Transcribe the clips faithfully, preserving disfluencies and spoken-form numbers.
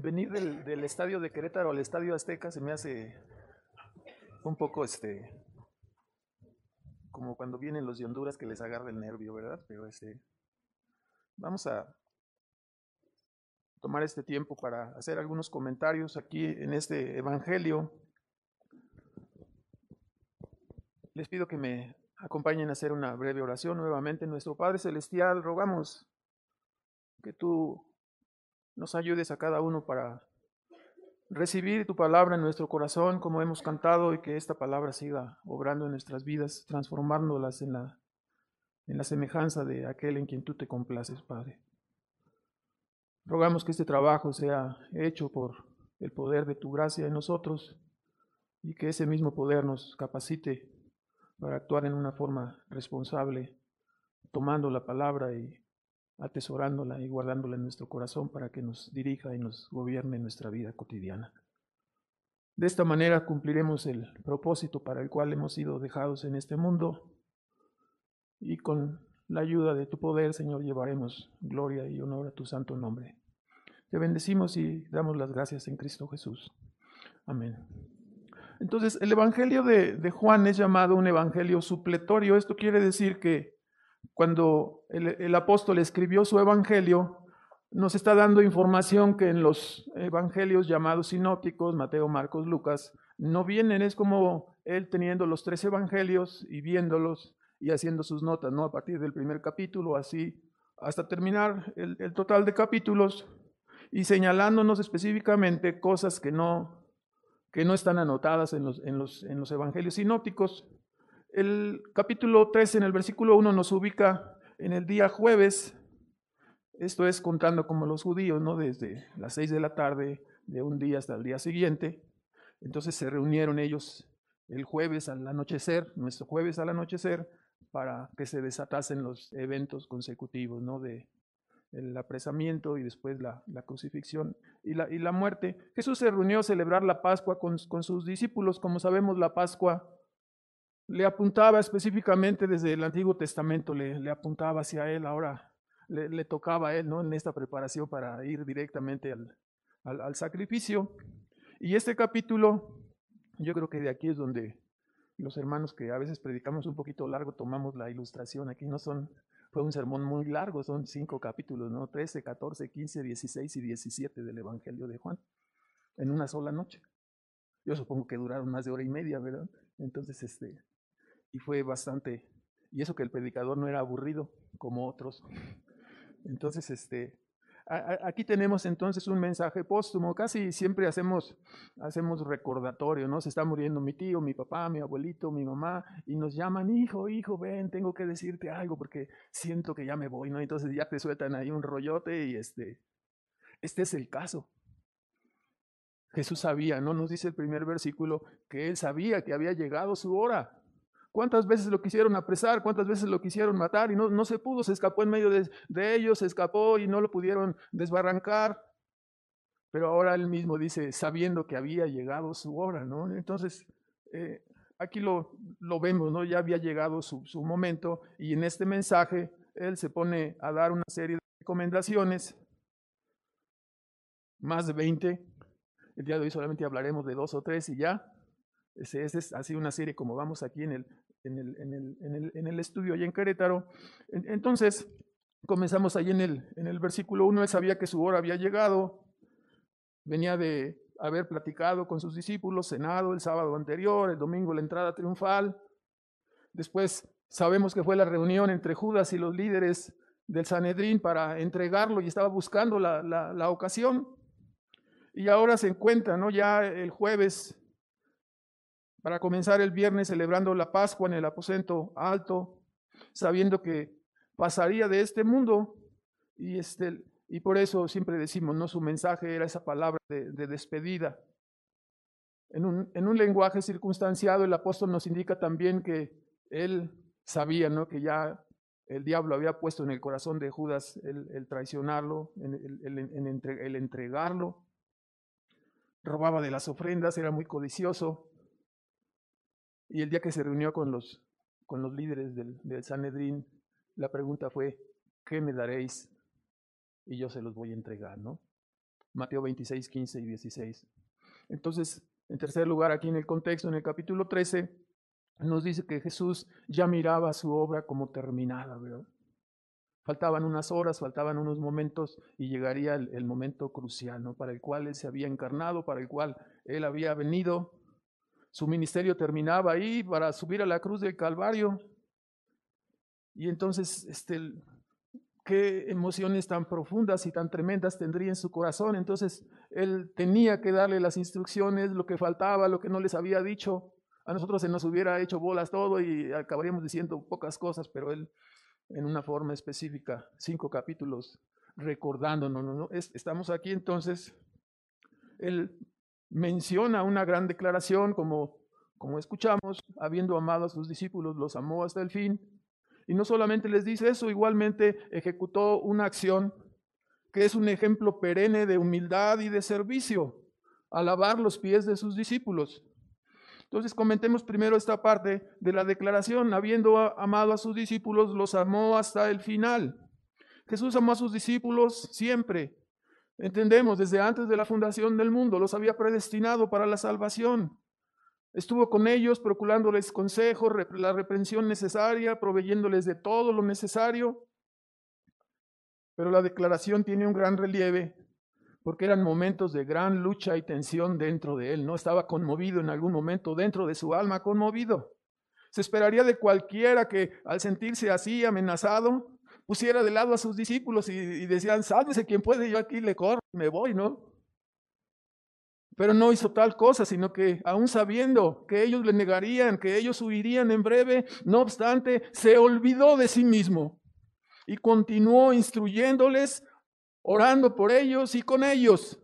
venir del, del estadio de Querétaro al estadio Azteca se me hace un poco este como cuando vienen los de Honduras que les agarra el nervio, ¿verdad? Pero este vamos a tomar este tiempo para hacer algunos comentarios aquí en este evangelio. Les pido que me acompañen a hacer una breve oración nuevamente. Nuestro Padre Celestial, rogamos que tú nos ayudes a cada uno para recibir tu palabra en nuestro corazón, como hemos cantado, y que esta palabra siga obrando en nuestras vidas, transformándolas en la, en la semejanza de aquel en quien tú te complaces, Padre. Rogamos que este trabajo sea hecho por el poder de tu gracia en nosotros y que ese mismo poder nos capacite para actuar en una forma responsable, tomando la palabra y atesorándola y guardándola en nuestro corazón para que nos dirija y nos gobierne en nuestra vida cotidiana. De esta manera cumpliremos el propósito para el cual hemos sido dejados en este mundo y con la ayuda de tu poder, Señor, llevaremos gloria y honor a tu santo nombre. Te bendecimos y damos las gracias en Cristo Jesús. Amén. Entonces, el Evangelio de, de Juan es llamado un evangelio supletorio. Esto quiere decir que cuando el, el apóstol escribió su evangelio, nos está dando información que en los evangelios llamados sinópticos, Mateo, Marcos, Lucas, no vienen. Es como él teniendo los tres evangelios y viéndolos y haciendo sus notas, ¿no? A partir del primer capítulo, así, hasta terminar el, el total de capítulos y señalándonos específicamente cosas que no, que no están anotadas en los, en los, en los evangelios sinópticos. El capítulo tres, en el versículo uno, nos ubica en el día jueves. Esto es contando como los judíos, ¿no? Desde las seis de la tarde de un día hasta el día siguiente. Entonces se reunieron ellos el jueves al anochecer, nuestro jueves al anochecer, para que se desatasen los eventos consecutivos, ¿no? De el apresamiento y después la, la crucifixión y la, y la muerte. Jesús se reunió a celebrar la Pascua con, con sus discípulos. Como sabemos, la Pascua le apuntaba específicamente desde el Antiguo Testamento, le, le apuntaba hacia él. Ahora le, le tocaba a él, ¿no? En esta preparación para ir directamente al, al, al sacrificio. Y este capítulo, yo creo que de aquí es donde los hermanos que a veces predicamos un poquito largo tomamos la ilustración. Aquí no son, fue un sermón muy largo, son cinco capítulos, ¿no? trece, catorce, quince, dieciséis y diecisiete del Evangelio de Juan, en una sola noche. Yo supongo que duraron más de hora y media, ¿verdad? Entonces, este, y fue bastante, y eso que el predicador no era aburrido como otros. Entonces, este, aquí tenemos entonces un mensaje póstumo. Casi siempre hacemos, hacemos recordatorio, ¿no? Se está muriendo mi tío, mi papá, mi abuelito, mi mamá, y nos llaman, hijo, hijo, ven, tengo que decirte algo porque siento que ya me voy, ¿no? Entonces ya te sueltan ahí un rollote y este, este es el caso. Jesús sabía, ¿no? Nos dice el primer versículo que él sabía que había llegado su hora. ¿Cuántas veces lo quisieron apresar? ¿Cuántas veces lo quisieron matar? Y no, no se pudo, se escapó en medio de, de ellos, se escapó y no lo pudieron desbarrancar. Pero ahora él mismo dice, sabiendo que había llegado su hora, ¿no? Entonces, eh, aquí lo, lo vemos, ¿no? Ya había llegado su, su momento y en este mensaje él se pone a dar una serie de recomendaciones, más de veinte. El día de hoy solamente hablaremos de dos o tres y ya. Ese, ese es así una serie como vamos aquí en el, en el, en el, en el, en el estudio allá en Querétaro. Entonces, comenzamos ahí en el, en el versículo uno. Él sabía que su hora había llegado, venía de haber platicado con sus discípulos, cenado el sábado anterior, el domingo la entrada triunfal. Después sabemos que fue la reunión entre Judas y los líderes del Sanedrín para entregarlo y estaba buscando la, la, la ocasión. Y ahora se encuentra, ¿no? Ya el jueves, para comenzar el viernes celebrando la Pascua en el aposento alto, sabiendo que pasaría de este mundo, y, este, y por eso siempre decimos, ¿no? Su mensaje era esa palabra de, de despedida. En un, en un lenguaje circunstanciado, el apóstol nos indica también que él sabía, ¿no? Que ya el diablo había puesto en el corazón de Judas el, el traicionarlo, el, el, el, el, entre, el entregarlo. Robaba de las ofrendas, era muy codicioso. Y el día que se reunió con los, con los líderes del, del Sanedrín, la pregunta fue, ¿qué me daréis? Y yo se los voy a entregar, ¿no? Mateo veintiséis, quince y dieciséis. Entonces, en tercer lugar, aquí en el contexto, en el capítulo trece, nos dice que Jesús ya miraba su obra como terminada, ¿verdad? Faltaban unas horas, faltaban unos momentos y llegaría el, el momento crucial, ¿no? Para el cual Él se había encarnado, para el cual Él había venido. Su ministerio terminaba ahí para subir a la cruz del Calvario. Y entonces, este, qué emociones tan profundas y tan tremendas tendría en su corazón. Entonces, Él tenía que darle las instrucciones, lo que faltaba, lo que no les había dicho. A nosotros se nos hubiera hecho bolas todo y acabaríamos diciendo pocas cosas, pero Él, en una forma específica, cinco capítulos, recordándonos, ¿no? Es, estamos aquí entonces, Él menciona una gran declaración, como, como escuchamos, habiendo amado a sus discípulos, los amó hasta el fin. Y no solamente les dice eso, igualmente ejecutó una acción que es un ejemplo perenne de humildad y de servicio, a lavar los pies de sus discípulos. Entonces comentemos primero esta parte de la declaración. Habiendo amado a sus discípulos, los amó hasta el final. Jesús amó a sus discípulos siempre. Entendemos, desde antes de la fundación del mundo, los había predestinado para la salvación. Estuvo con ellos procurándoles consejos, la reprensión necesaria, proveyéndoles de todo lo necesario. Pero la declaración tiene un gran relieve, porque eran momentos de gran lucha y tensión dentro de él. No estaba conmovido en algún momento, dentro de su alma conmovido. Se esperaría de cualquiera que al sentirse así amenazado, pusiera de lado a sus discípulos y, y decían, sálvese quien puede, yo aquí le corro, me voy, ¿no? Pero no hizo tal cosa, sino que aún sabiendo que ellos le negarían, que ellos huirían en breve, no obstante, se olvidó de sí mismo y continuó instruyéndoles, orando por ellos y con ellos.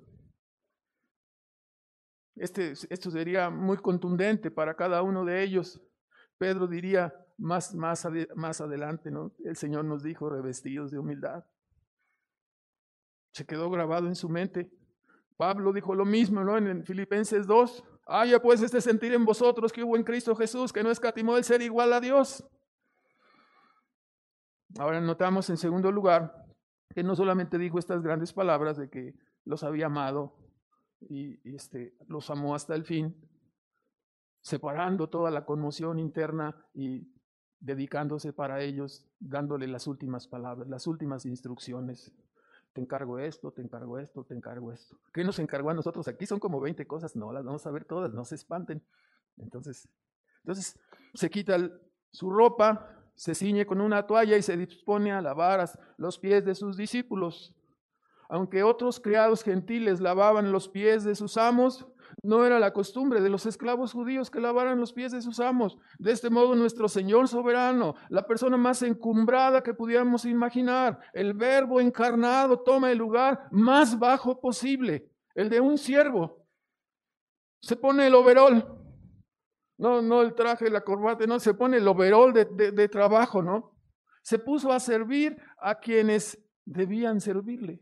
Este, esto sería muy contundente para cada uno de ellos. Pedro diría más, más, más adelante, ¿no? El Señor nos dijo, revestidos de humildad. Se quedó grabado en su mente. Pablo dijo lo mismo, ¿no? En Filipenses dos. Haya pues este sentir en vosotros que hubo en Cristo Jesús, que no escatimó el ser igual a Dios. Ahora notamos en segundo lugar que no solamente dijo estas grandes palabras de que los había amado y, y este, los amó hasta el fin, separando toda la conmoción interna y dedicándose para ellos, dándole las últimas palabras, las últimas instrucciones. Te encargo esto, te encargo esto, te encargo esto. ¿Qué nos encargó a nosotros? Aquí son como veinte cosas, no las vamos a ver todas, no se espanten. Entonces, entonces se quita el, su ropa, se ciñe con una toalla y se dispone a lavar los pies de sus discípulos. Aunque otros criados gentiles lavaban los pies de sus amos, no era la costumbre de los esclavos judíos que lavaran los pies de sus amos. De este modo, nuestro Señor soberano, la persona más encumbrada que pudiéramos imaginar, el Verbo encarnado, toma el lugar más bajo posible, el de un siervo. Se pone el overol, no, no el traje, la corbata, no, se pone el overol de, de, de trabajo, ¿no? Se puso a servir a quienes debían servirle.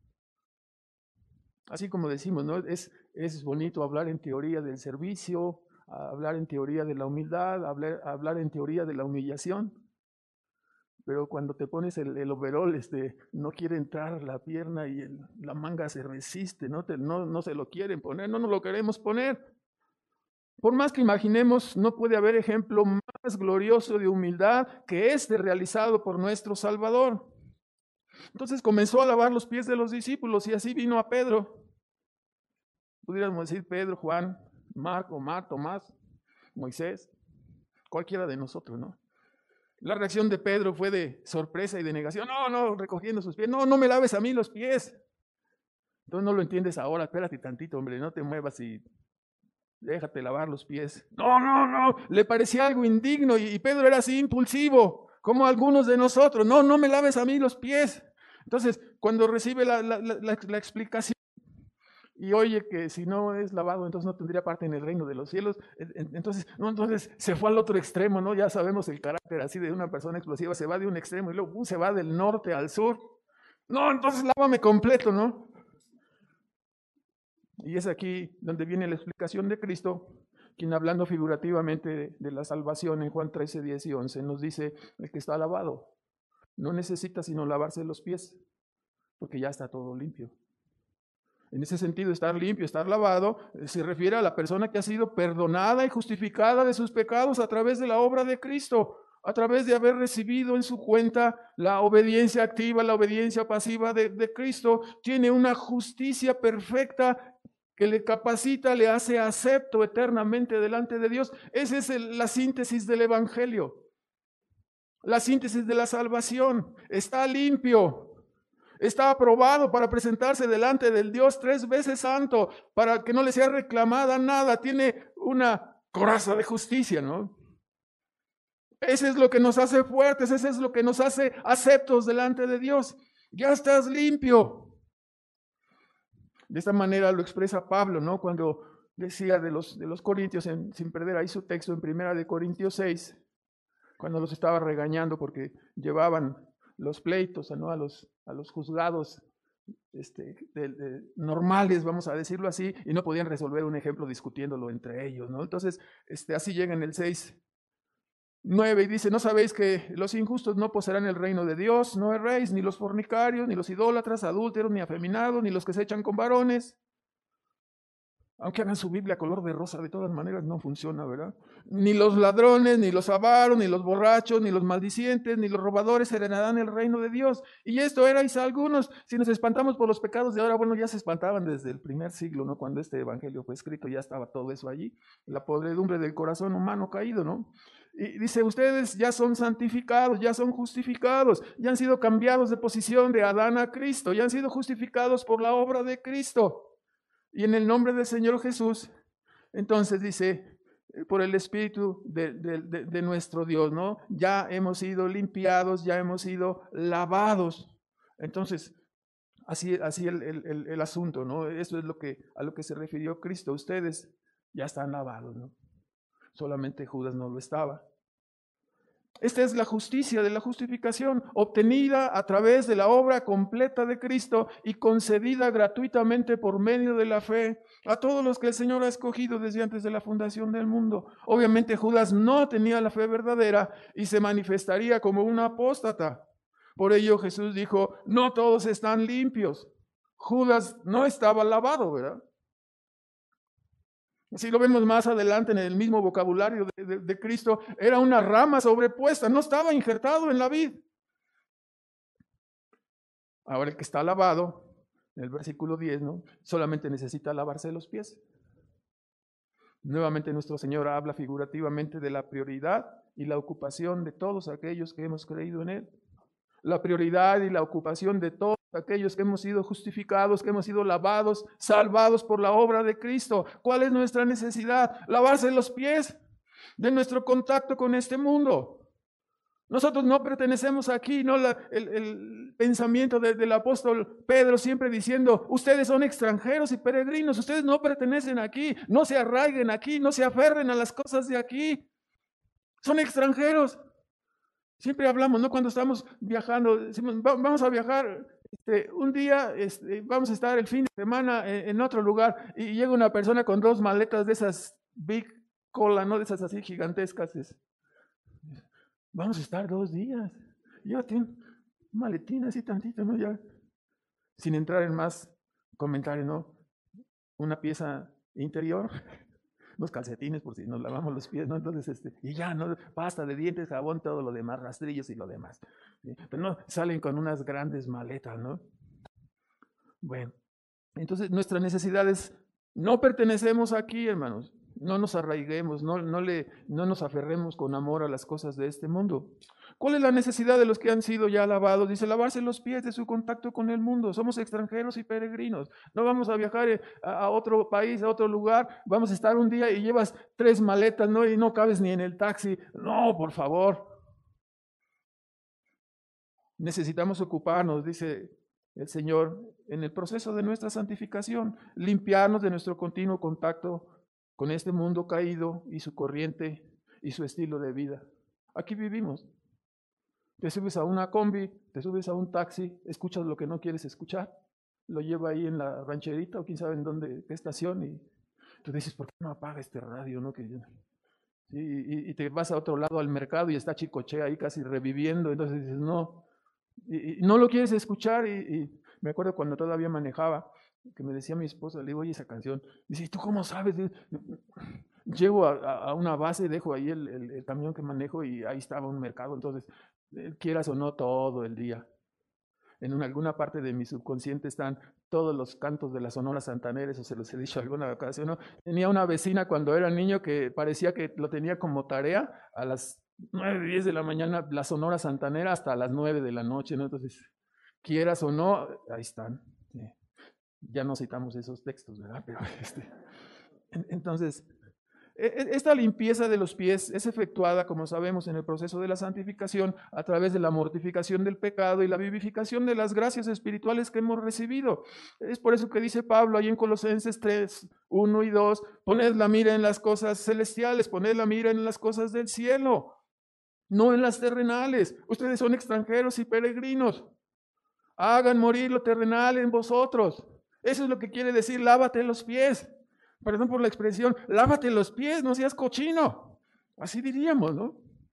Así como decimos, ¿no? Es, es bonito hablar en teoría del servicio, hablar en teoría de la humildad, hablar, hablar en teoría de la humillación. Pero cuando te pones el, el overol, este, no quiere entrar la pierna y el, la manga se resiste, ¿no? Te, no, no se lo quieren poner, no nos lo queremos poner. Por más que imaginemos, no puede haber ejemplo más glorioso de humildad que este realizado por nuestro Salvador. Entonces comenzó a lavar los pies de los discípulos y así vino a Pedro. Pudiéramos decir Pedro, Juan, Marco, Mar, Tomás, Moisés, cualquiera de nosotros, ¿no? La reacción de Pedro fue de sorpresa y de negación. No, no, recogiendo sus pies. No, no me laves a mí los pies. Entonces no lo entiendes ahora. Espérate tantito, hombre, no te muevas y déjate lavar los pies. No, no, no. Le parecía algo indigno y Pedro era así impulsivo, como algunos de nosotros. No, no me laves a mí los pies. Entonces, cuando recibe la, la, la, la explicación y oye que si no es lavado, entonces no tendría parte en el reino de los cielos, entonces, no, entonces se fue al otro extremo, ¿no? Ya sabemos el carácter así de una persona explosiva, se va de un extremo y luego uh, se va del norte al sur. No, entonces lávame completo, ¿no? Y es aquí donde viene la explicación de Cristo, quien hablando figurativamente de, de la salvación en Juan trece, diez y once, nos dice, el que está lavado no necesita sino lavarse los pies, porque ya está todo limpio. En ese sentido, estar limpio, estar lavado, se refiere a la persona que ha sido perdonada y justificada de sus pecados a través de la obra de Cristo, a través de haber recibido en su cuenta la obediencia activa, la obediencia pasiva de, de Cristo. Tiene una justicia perfecta que le capacita, le hace acepto eternamente delante de Dios. Esa es el, la síntesis del Evangelio, la síntesis de la salvación. Está limpio. Está aprobado para presentarse delante del Dios tres veces santo, para que no le sea reclamada nada. Tiene una coraza de justicia, ¿no? Ese es lo que nos hace fuertes, ese es lo que nos hace aceptos delante de Dios. Ya estás limpio. De esta manera lo expresa Pablo, ¿no? Cuando decía de los, de los corintios, en, sin perder ahí su texto en primera de Corintios seis, cuando los estaba regañando porque llevaban los pleitos, ¿no? a, los, a los juzgados este, de, de, normales, vamos a decirlo así, y no podían resolver un ejemplo discutiéndolo entre ellos, ¿no? Entonces, este, así llega en el seis nueve y dice, ¿no sabéis que los injustos no poseerán el reino de Dios? No erréis, ni los fornicarios, ni los idólatras, adúlteros, ni afeminados, ni los que se echan con varones. Aunque hagan su Biblia color de rosa, de todas maneras no funciona, ¿verdad? Ni los ladrones, ni los avaros, ni los borrachos, ni los maldicientes, ni los robadores heredarán el reino de Dios. Y esto erais algunos. Si nos espantamos por los pecados de ahora, bueno, ya se espantaban desde el primer siglo, ¿no? Cuando este evangelio fue escrito, ya estaba todo eso allí. La podredumbre del corazón humano caído, ¿no? Y dice, ustedes ya son santificados, ya son justificados, ya han sido cambiados de posición de Adán a Cristo, ya han sido justificados por la obra de Cristo. Y en el nombre del Señor Jesús, entonces dice, por el Espíritu de, de, de, de nuestro Dios, ¿no? Ya hemos sido limpiados, ya hemos sido lavados. Entonces, así, así el, el, el asunto, ¿no? Eso es lo que, a lo que se refirió Cristo. Ustedes ya están lavados, ¿no? Solamente Judas no lo estaba. Esta es la justicia de la justificación, obtenida a través de la obra completa de Cristo y concedida gratuitamente por medio de la fe a todos los que el Señor ha escogido desde antes de la fundación del mundo. Obviamente Judas no tenía la fe verdadera y se manifestaría como un apóstata. Por ello Jesús dijo, no todos están limpios. Judas no estaba lavado, ¿verdad? Si lo vemos más adelante en el mismo vocabulario de, de, de Cristo, era una rama sobrepuesta, no estaba injertado en la vid. Ahora el que está lavado, en el versículo diez, ¿no? Solamente necesita lavarse los pies. Nuevamente nuestro Señor habla figurativamente de la prioridad y la ocupación de todos aquellos que hemos creído en Él. La prioridad y la ocupación de todos aquellos que hemos sido justificados, que hemos sido lavados, salvados por la obra de Cristo. ¿Cuál es nuestra necesidad? Lavarse los pies de nuestro contacto con este mundo. Nosotros no pertenecemos aquí, ¿no? La, el, el pensamiento de, del apóstol Pedro siempre diciendo, ustedes son extranjeros y peregrinos, ustedes no pertenecen aquí, no se arraiguen aquí, no se aferren a las cosas de aquí. Son extranjeros. Siempre hablamos, ¿no? Cuando estamos viajando, decimos, vamos a viajar este, un día, este, vamos a estar el fin de semana en, en otro lugar y llega una persona con dos maletas de esas big cola, ¿no? De esas así gigantescas. Es, vamos a estar dos días. Ya tiene maletín así tantito, ¿no? Ya, sin entrar en más comentarios, ¿no? Una pieza interior. Los calcetines por si nos lavamos los pies, ¿no? Entonces, este, y ya, ¿no? Pasta de dientes, jabón, todo lo demás, rastrillos y lo demás. ¿Sí? Pero no, salen con unas grandes maletas, ¿no? Bueno, entonces nuestra necesidad es, no pertenecemos aquí, hermanos, no nos arraiguemos, no, no, le, no nos aferremos con amor a las cosas de este mundo. ¿Cuál es la necesidad de los que han sido ya lavados? Dice, lavarse los pies de su contacto con el mundo. Somos extranjeros y peregrinos. No vamos a viajar a otro país, a otro lugar. Vamos a estar un día y llevas tres maletas, ¿no? Y no cabes ni en el taxi. No, por favor. Necesitamos ocuparnos, dice el Señor, en el proceso de nuestra santificación, limpiarnos de nuestro continuo contacto con este mundo caído y su corriente y su estilo de vida. Aquí vivimos. Te subes a una combi, te subes a un taxi, escuchas lo que no quieres escuchar, lo lleva ahí en la rancherita o quién sabe en dónde, qué estación, y tú dices, ¿por qué no apaga este radio? ¿No? Que, y, y, y te vas a otro lado al mercado y está Chicoche ahí casi reviviendo, entonces dices, no, y, y no lo quieres escuchar, y, y me acuerdo cuando todavía manejaba, que me decía mi esposa, le digo, oye, esa canción, dice, ¿y tú cómo sabes? Llego a, a una base, dejo ahí el, el, el camión que manejo y ahí estaba un mercado, entonces, eh, quieras o no, todo el día. En una, alguna parte de mi subconsciente están todos los cantos de la Sonora Santanera, eso se los he dicho alguna ocasión, ¿no? Tenía una vecina cuando era niño que parecía que lo tenía como tarea a las nueve, diez de la mañana, la Sonora Santanera hasta las nueve de la noche, ¿no? Entonces, quieras o no, ahí están. Sí. Ya no citamos esos textos, ¿verdad? Pero este, entonces, esta limpieza de los pies es efectuada, como sabemos, en el proceso de la santificación a través de la mortificación del pecado y la vivificación de las gracias espirituales que hemos recibido. Es por eso que dice Pablo ahí en Colosenses tres, uno y dos, poned la mira en las cosas celestiales, poned la mira en las cosas del cielo, no en las terrenales. Ustedes son extranjeros y peregrinos. Hagan morir lo terrenal en vosotros. Eso es lo que quiere decir, lávate los pies. Perdón por la expresión, lávate los pies, no seas cochino. Así diríamos, ¿no?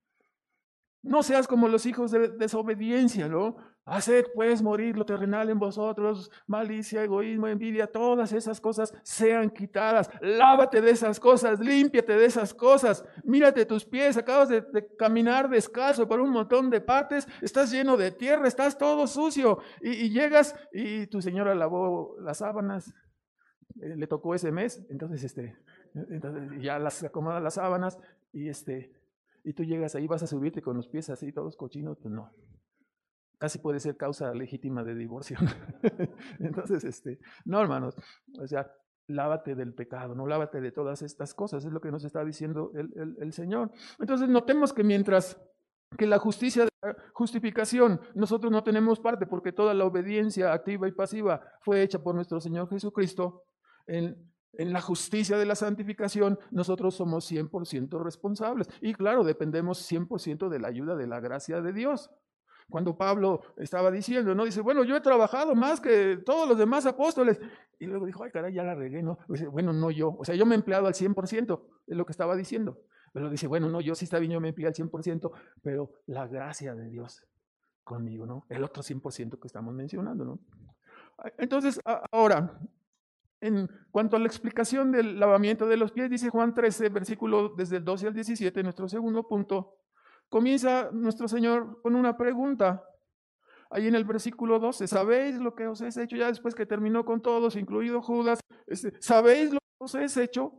No seas como los hijos de desobediencia, ¿no? Haced pues morir lo terrenal en vosotros, malicia, egoísmo, envidia, todas esas cosas sean quitadas. Lávate de esas cosas, límpiate de esas cosas. Mírate tus pies, acabas de, de caminar descalzo por un montón de partes, estás lleno de tierra, estás todo sucio. Y, y llegas y tu señora lavó las sábanas, eh, le tocó ese mes, entonces, este, entonces ya las acomoda las sábanas y este... y tú llegas ahí, vas a subirte con los pies así, todos cochinos, pues no. Casi puede ser causa legítima de divorcio. Entonces, este, no, hermanos, o sea, lávate del pecado, no lávate de todas estas cosas, es lo que nos está diciendo el, el, el Señor. Entonces, notemos que mientras que la justicia de la justificación, nosotros no tenemos parte, porque toda la obediencia activa y pasiva fue hecha por nuestro Señor Jesucristo, en En la justicia de la santificación, nosotros somos cien por ciento responsables. Y claro, dependemos cien por ciento de la ayuda de la gracia de Dios. Cuando Pablo estaba diciendo, ¿no? Dice, bueno, yo he trabajado más que todos los demás apóstoles. Y luego dijo, ay, caray, ya la regué, ¿no? Dice, bueno, no yo. O sea, yo me he empleado al cien por ciento, es lo que estaba diciendo. Pero dice, bueno, no, yo sí está bien, yo me empleé al cien por ciento, pero la gracia de Dios conmigo, ¿no? El otro cien por ciento que estamos mencionando, ¿no? Entonces, ahora, en cuanto a la explicación del lavamiento de los pies, dice Juan trece, versículo desde el doce al diecisiete, nuestro segundo punto, comienza nuestro Señor con una pregunta. Ahí en el versículo doce, ¿sabéis lo que os he hecho? Ya después que terminó con todos, incluido Judas, ¿sabéis lo que os he hecho?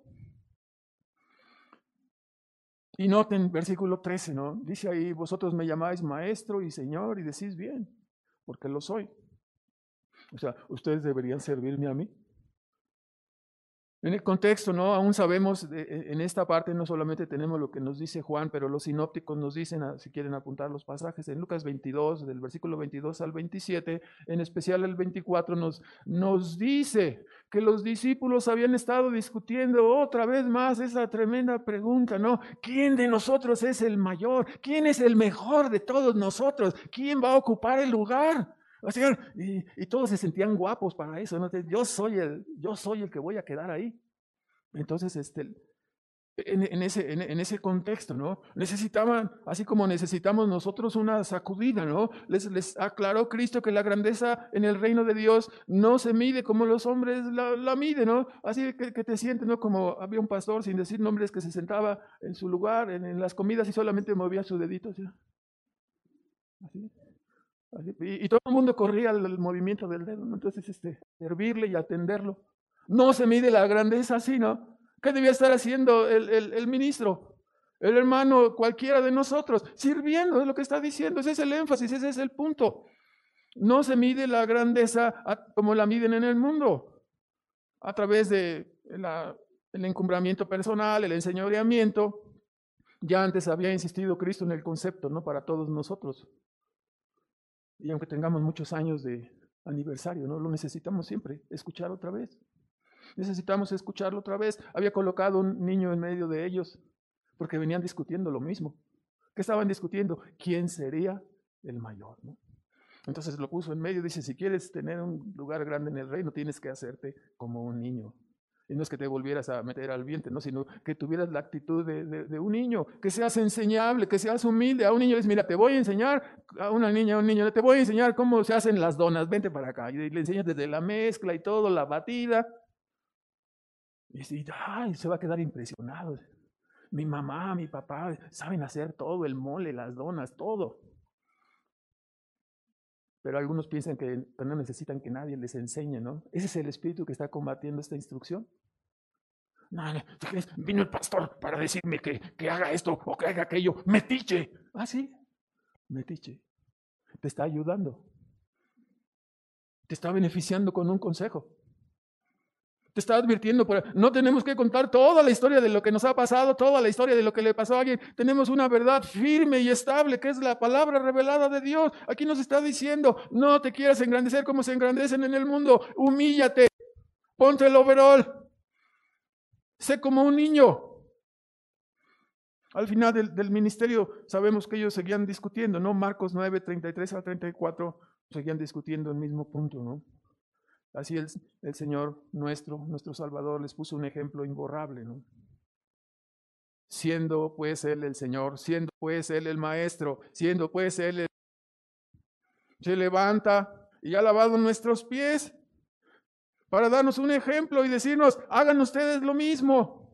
Y noten, versículo trece, ¿no? Dice ahí, vosotros me llamáis maestro y señor y decís bien, porque lo soy. O sea, ustedes deberían servirme a mí. En el contexto, ¿no? Aún sabemos, de, en esta parte no solamente tenemos lo que nos dice Juan, pero los sinópticos nos dicen, si quieren apuntar los pasajes, en Lucas veintidós, del versículo veintidós al veintisiete, en especial el veinticuatro, nos, nos dice que los discípulos habían estado discutiendo otra vez más esa tremenda pregunta, ¿no? ¿Quién de nosotros es el mayor? ¿Quién es el mejor de todos nosotros? ¿Quién va a ocupar el lugar? O sea, y, y todos se sentían guapos para eso, ¿no? Yo soy el, yo soy el que voy a quedar ahí. Entonces, este, en, en, ese, en, en ese contexto, ¿no? Necesitaban, así como necesitamos nosotros una sacudida, ¿no? Les, les aclaró Cristo que la grandeza en el reino de Dios no se mide como los hombres la, la miden, ¿no? Así que, que te sientes, ¿no? Como había un pastor, sin decir nombres, que se sentaba en su lugar, en, en las comidas y solamente movía su dedito, ¿sí? Así. Y, y todo el mundo corría al, al movimiento del dedo, ¿no? Entonces, este, servirle y atenderlo. No se mide la grandeza así, ¿no? ¿Qué debía estar haciendo el, el, el ministro? El hermano, cualquiera de nosotros, sirviendo, es lo que está diciendo. Ese es el énfasis, ese es el punto. No se mide la grandeza a, como la miden en el mundo, a través de la, el encumbramiento personal, el enseñoreamiento. Ya antes había insistido Cristo en el concepto, ¿no? Para todos nosotros. Y aunque tengamos muchos años de aniversario, ¿no? Lo necesitamos siempre, escuchar otra vez. Necesitamos escucharlo otra vez. Había colocado un niño en medio de ellos, porque venían discutiendo lo mismo. ¿Qué estaban discutiendo? ¿Quién sería el mayor? ¿No? Entonces lo puso en medio y dice, si quieres tener un lugar grande en el reino, tienes que hacerte como un niño. Y no es que te volvieras a meter al vientre, ¿no? Sino que tuvieras la actitud de, de, de un niño, que seas enseñable, que seas humilde. A un niño le dices, mira, te voy a enseñar, a una niña, a un niño, te voy a enseñar cómo se hacen las donas, vente para acá. Y le enseñas desde la mezcla y todo, la batida. Y dice, ay, se va a quedar impresionado. Mi mamá, mi papá saben hacer todo, el mole, las donas, todo. Pero algunos piensan que no necesitan que nadie les enseñe, ¿no? Ese es el espíritu que está combatiendo esta instrucción. No, no, vino el pastor para decirme que, que haga esto o que haga aquello. Metiche. Ah, sí, metiche. Te está ayudando. Te está beneficiando con un consejo. Te está advirtiendo, por, no tenemos que contar toda la historia de lo que nos ha pasado, toda la historia de lo que le pasó a alguien. Tenemos una verdad firme y estable, que es la palabra revelada de Dios. Aquí nos está diciendo, no te quieras engrandecer como se engrandecen en el mundo. Humíllate, ponte el overol, sé como un niño. Al final del, del ministerio sabemos que ellos seguían discutiendo, ¿no? Marcos nueve, treinta y tres a treinta y cuatro, seguían discutiendo el mismo punto, ¿no? Así el, el Señor nuestro, nuestro Salvador, les puso un ejemplo imborrable, ¿no? Siendo pues Él el Señor, siendo pues Él el Maestro, siendo pues Él el... Se levanta y ha lavado nuestros pies para darnos un ejemplo y decirnos, hagan ustedes lo mismo.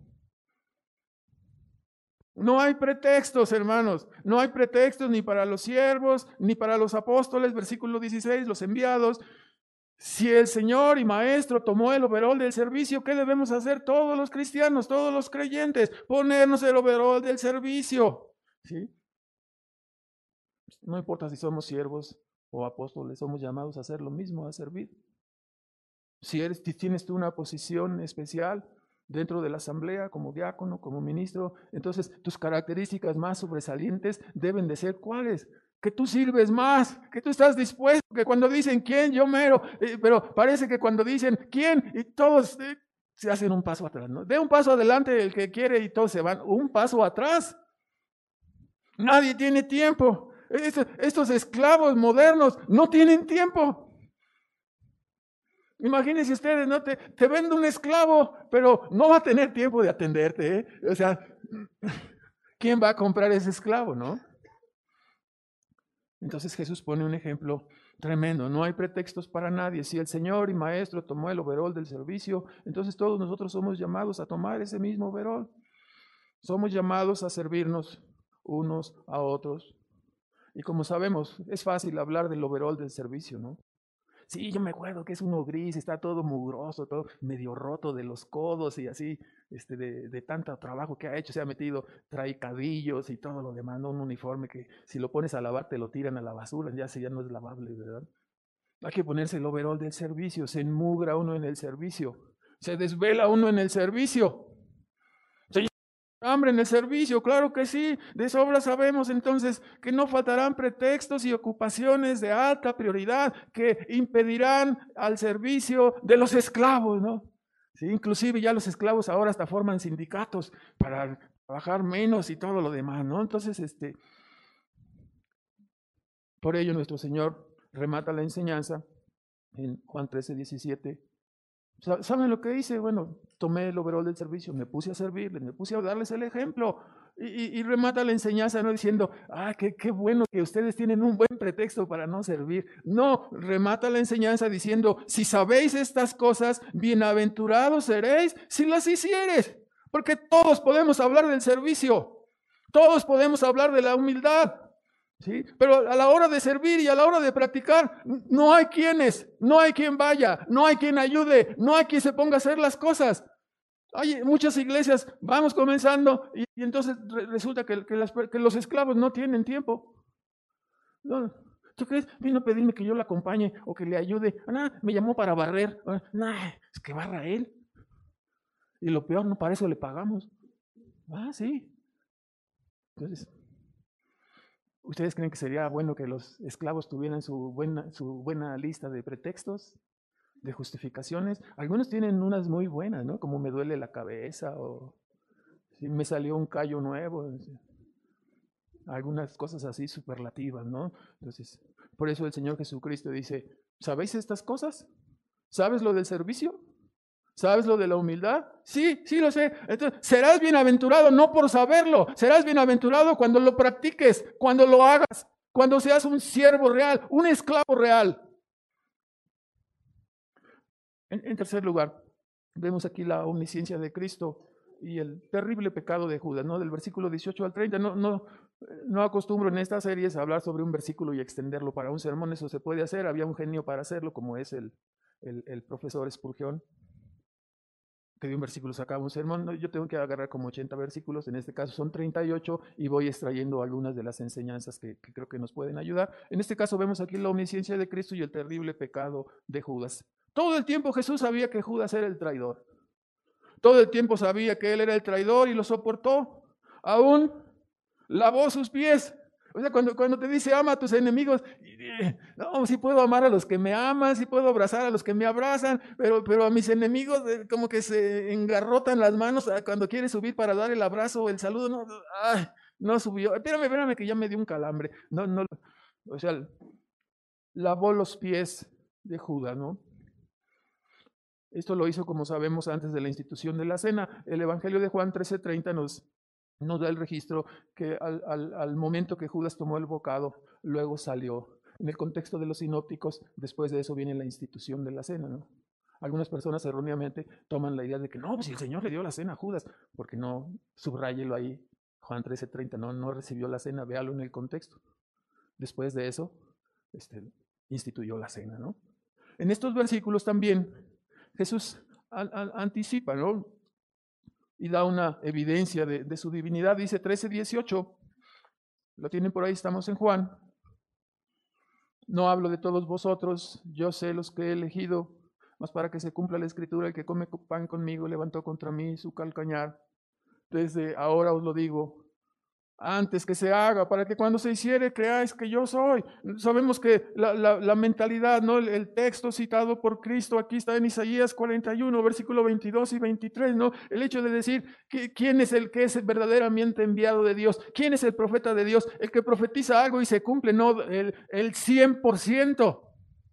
No hay pretextos, hermanos, no hay pretextos ni para los siervos, ni para los apóstoles, versículo dieciséis, los enviados. Si el Señor y Maestro tomó el overol del servicio, ¿qué debemos hacer todos los cristianos, todos los creyentes? Ponernos el overol del servicio, ¿sí? No importa si somos siervos o apóstoles, somos llamados a hacer lo mismo, a servir. Si, eres, si tienes tú una posición especial dentro de la asamblea, como diácono, como ministro, entonces tus características más sobresalientes deben de ser ¿cuáles? Que tú sirves más, que tú estás dispuesto, que cuando dicen quién, yo mero, eh, pero parece que cuando dicen quién, y todos eh, se hacen un paso atrás, ¿no? De un paso adelante el que quiere y todos se van, un paso atrás. Nadie tiene tiempo. Estos, estos esclavos modernos no tienen tiempo. Imagínense ustedes, ¿no? Te, te vende un esclavo, pero no va a tener tiempo de atenderte, ¿eh? O sea, ¿quién va a comprar ese esclavo, no? Entonces Jesús pone un ejemplo tremendo. No hay pretextos para nadie. Si el Señor y Maestro tomó el overol del servicio, entonces todos nosotros somos llamados a tomar ese mismo overol. Somos llamados a servirnos unos a otros. Y como sabemos, es fácil hablar del overol del servicio, ¿no? Sí, yo me acuerdo que es uno gris, está todo mugroso, todo medio roto de los codos y así, este, de, de tanto trabajo que ha hecho, se ha metido, trae cadillos y todo lo demás, ¿no? Un uniforme que si lo pones a lavar te lo tiran a la basura, ya, ya no es lavable, ¿verdad? Hay que ponerse el overol del servicio, se enmugra uno en el servicio, se desvela uno en el servicio. Hambre en el servicio, claro que sí, de sobra sabemos entonces que no faltarán pretextos y ocupaciones de alta prioridad que impedirán al servicio de los esclavos, ¿no? Sí, inclusive ya los esclavos ahora hasta forman sindicatos para trabajar menos y todo lo demás, ¿no? Entonces, este, por ello nuestro Señor remata la enseñanza en Juan trece, diecisiete. ¿Saben lo que hice? Bueno, tomé el overol del servicio, me puse a servirles, me puse a darles el ejemplo y, y, y remata la enseñanza, no diciendo, ah, qué, qué bueno que ustedes tienen un buen pretexto para no servir. No, remata la enseñanza diciendo, si sabéis estas cosas, bienaventurados seréis si las hicieres, porque todos podemos hablar del servicio, todos podemos hablar de la humildad. ¿Sí? Pero a la hora de servir y a la hora de practicar, no hay quienes, no hay quien vaya, no hay quien ayude, no hay quien se ponga a hacer las cosas. Hay muchas iglesias, vamos comenzando y, y entonces re, resulta que, que, las, que los esclavos no tienen tiempo. No, ¿tú crees? Vino a pedirme que yo le acompañe o que le ayude. Ah, me llamó para barrer. Ah, nah, es que barra él. Y lo peor, no, para eso le pagamos. Ah, sí. Entonces, ¿ustedes creen que sería bueno que los esclavos tuvieran su buena, su buena lista de pretextos, de justificaciones? Algunos tienen unas muy buenas, ¿no? Como me duele la cabeza o si me salió un callo nuevo. Algunas cosas así superlativas, ¿no? Entonces, por eso el Señor Jesucristo dice, ¿sabéis estas cosas? ¿Sabes lo del servicio? ¿Sabes lo de la humildad? Sí, sí lo sé. Entonces, serás bienaventurado no por saberlo, serás bienaventurado cuando lo practiques, cuando lo hagas, cuando seas un siervo real, un esclavo real. En, en tercer lugar, vemos aquí la omnisciencia de Cristo y el terrible pecado de Judas, ¿no? Del versículo dieciocho al treinta. No, no, no acostumbro en estas series a hablar sobre un versículo y extenderlo para un sermón, eso se puede hacer. Había un genio para hacerlo, como es el, el, el profesor Spurgeon, que de un versículo sacaba un sermón. No, yo tengo que agarrar como ochenta versículos, en este caso son treinta y ocho, y voy extrayendo algunas de las enseñanzas que, que creo que nos pueden ayudar. En este caso vemos aquí la omnisciencia de Cristo y el terrible pecado de Judas. Todo el tiempo Jesús sabía que Judas era el traidor. Todo el tiempo sabía que él era el traidor y lo soportó. Aún lavó sus pies. O sea, cuando, cuando te dice ama a tus enemigos, no, sí puedo amar a los que me aman, sí puedo abrazar a los que me abrazan, pero, pero a mis enemigos como que se engarrotan las manos cuando quiere subir para dar el abrazo o el saludo. No, ay, no subió. Espérame, espérame que ya me dio un calambre. No, no, o sea, lavó los pies de Judas, ¿no? Esto lo hizo, como sabemos, antes de la institución de la cena. El Evangelio de Juan trece treinta nos, nos da el registro que al, al, al momento que Judas tomó el bocado, luego salió. En el contexto de los sinópticos, después de eso viene la institución de la cena, ¿no? Algunas personas erróneamente toman la idea de que no, pues si el Señor le dio la cena a Judas, porque no, subráyelo ahí, Juan trece treinta, no, no recibió la cena, véalo en el contexto. Después de eso, este, instituyó la cena, ¿no? En estos versículos también Jesús an, an, anticipa, ¿no? Y da una evidencia de, de su divinidad. Dice trece dieciocho, lo tienen por ahí, estamos en Juan. No hablo de todos vosotros, yo sé los que he elegido, mas para que se cumpla la escritura, el que come pan conmigo levantó contra mí su calcañar. Desde ahora os lo digo, antes que se haga, para que cuando se hiciere creáis que yo soy. Sabemos que la, la, la mentalidad, ¿no? El, el texto citado por Cristo aquí está en Isaías cuarenta y uno, versículo veintidós y veintitrés, ¿no? El hecho de decir que, quién es el que es verdaderamente enviado de Dios, quién es el profeta de Dios, el que profetiza algo y se cumple, no el, el cien por ciento.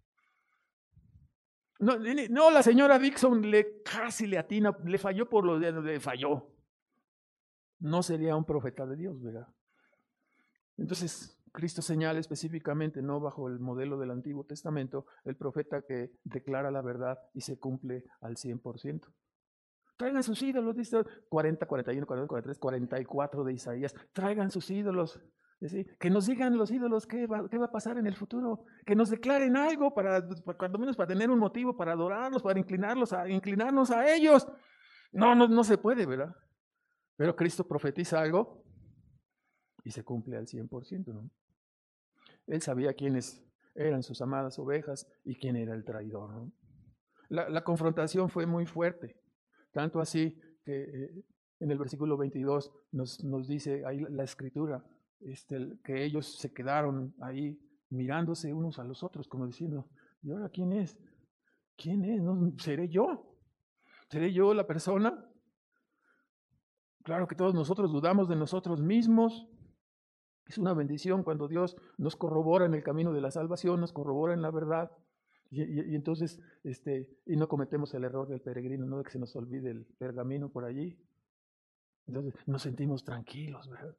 No, no, la señora Dixon le casi le atina, le falló por lo de le falló. No sería un profeta de Dios, ¿verdad? Entonces, Cristo señala específicamente, no bajo el modelo del Antiguo Testamento, el profeta que declara la verdad y se cumple al cien por ciento. Traigan sus ídolos, dice cuarenta, cuarenta y uno, cuarenta y dos, cuarenta y tres, cuarenta y cuatro de Isaías. Traigan sus ídolos. Es decir, que nos digan los ídolos qué va, qué va a pasar en el futuro. Que nos declaren algo, para, para, cuando menos para tener un motivo para adorarlos, para inclinarlos a, inclinarnos a ellos. No, no, no se puede, ¿verdad? Pero Cristo profetiza algo y se cumple al cien por ciento, ¿no? Él sabía quiénes eran sus amadas ovejas y quién era el traidor, ¿no? La, la confrontación fue muy fuerte, tanto así que eh, en el versículo veintidós nos, nos dice ahí la, la escritura, este, que ellos se quedaron ahí mirándose unos a los otros como diciendo, ¿y ahora quién es? ¿Quién es? ¿No? ¿Seré yo? ¿Seré yo la persona? Claro que todos nosotros dudamos de nosotros mismos. Es una bendición cuando Dios nos corrobora en el camino de la salvación, nos corrobora en la verdad. Y, y, y entonces, este, y no cometemos el error del peregrino, no de que se nos olvide el pergamino por allí. Entonces nos sentimos tranquilos, ¿verdad?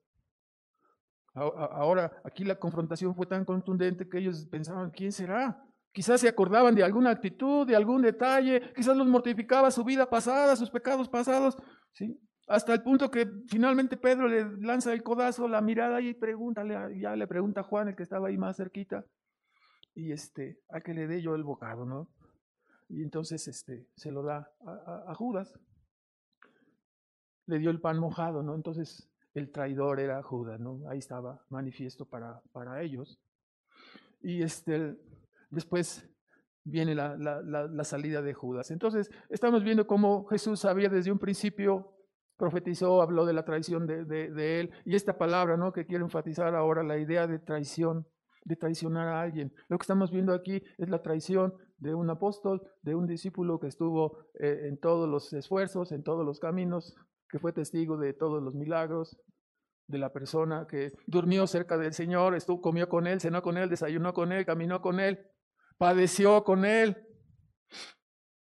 Ahora, aquí la confrontación fue tan contundente que ellos pensaban, ¿quién será? Quizás se acordaban de alguna actitud, de algún detalle, quizás los mortificaba su vida pasada, sus pecados pasados, ¿sí? Hasta el punto que finalmente Pedro le lanza el codazo, la mirada y pregúntale, ya le pregunta a Juan, el que estaba ahí más cerquita, y este, a que le dé yo el bocado, ¿no? Y entonces este, se lo da a, a, a Judas. Le dio el pan mojado, ¿no? Entonces el traidor era Judas, ¿no? Ahí estaba manifiesto para, para ellos. Y este, después viene la, la, la, la salida de Judas. Entonces estamos viendo cómo Jesús sabía desde un principio, profetizó, habló de la traición de, de, de él. Y esta palabra, ¿no? Que quiero enfatizar ahora, la idea de traición, de traicionar a alguien. Lo que estamos viendo aquí es la traición de un apóstol, de un discípulo que estuvo eh, en todos los esfuerzos, en todos los caminos, que fue testigo de todos los milagros, de la persona que durmió cerca del Señor, estuvo, comió con Él, cenó con Él, desayunó con Él, caminó con Él, padeció con Él.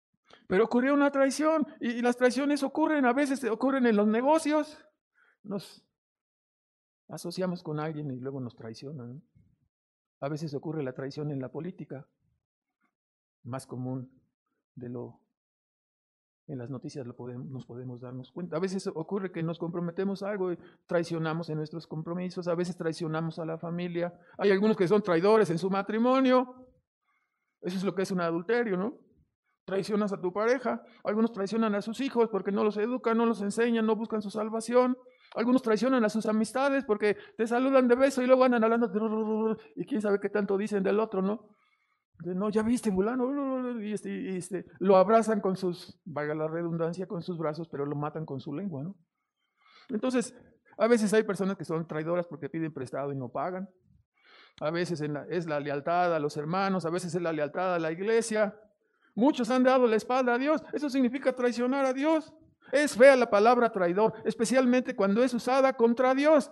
Pero ocurrió una traición y, y las traiciones ocurren, a veces ocurren en los negocios. Nos asociamos con alguien y luego nos traicionan, ¿no? A veces ocurre la traición en la política, más común de lo en las noticias lo podemos, nos podemos darnos cuenta. A veces ocurre que nos comprometemos a algo y traicionamos en nuestros compromisos, a veces traicionamos a la familia. Hay algunos que son traidores en su matrimonio. Eso es lo que es un adulterio, ¿no? Traicionas a tu pareja. Algunos traicionan a sus hijos porque no los educan, no los enseñan, no buscan su salvación. Algunos traicionan a sus amistades porque te saludan de beso y luego andan hablando y quién sabe qué tanto dicen del otro, ¿no? De, no, ya viste, fulano, y este, y este, lo abrazan con sus, valga la redundancia, con sus brazos, pero lo matan con su lengua, ¿no? Entonces, a veces hay personas que son traidoras porque piden prestado y no pagan. A veces en la, es la lealtad a los hermanos, a veces es la lealtad a la iglesia. Muchos han dado la espalda a Dios. Eso significa traicionar a Dios. Es fea la palabra traidor, especialmente cuando es usada contra Dios.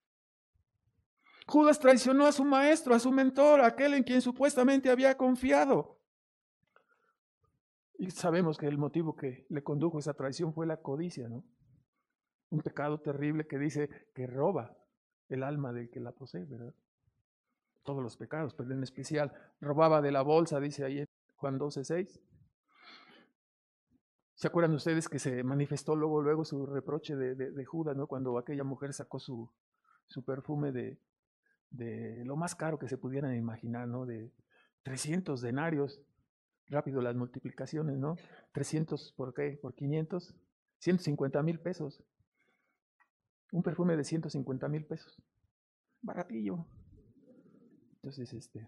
Judas traicionó a su maestro, a su mentor, a aquel en quien supuestamente había confiado. Y sabemos que el motivo que le condujo a esa traición fue la codicia, ¿no? Un pecado terrible que dice que roba el alma del que la posee, ¿verdad? Todos los pecados, pero en especial robaba de la bolsa, dice ahí en Juan doce seis. ¿Se acuerdan ustedes que se manifestó luego, luego su reproche de, de, de Judas, ¿no? Cuando aquella mujer sacó su, su perfume de, de lo más caro que se pudieran imaginar, ¿no? De trescientos denarios, rápido las multiplicaciones, ¿no? trescientos por qué, por quinientos, ciento cincuenta mil pesos. Un perfume de ciento cincuenta mil pesos. Baratillo. Entonces, este,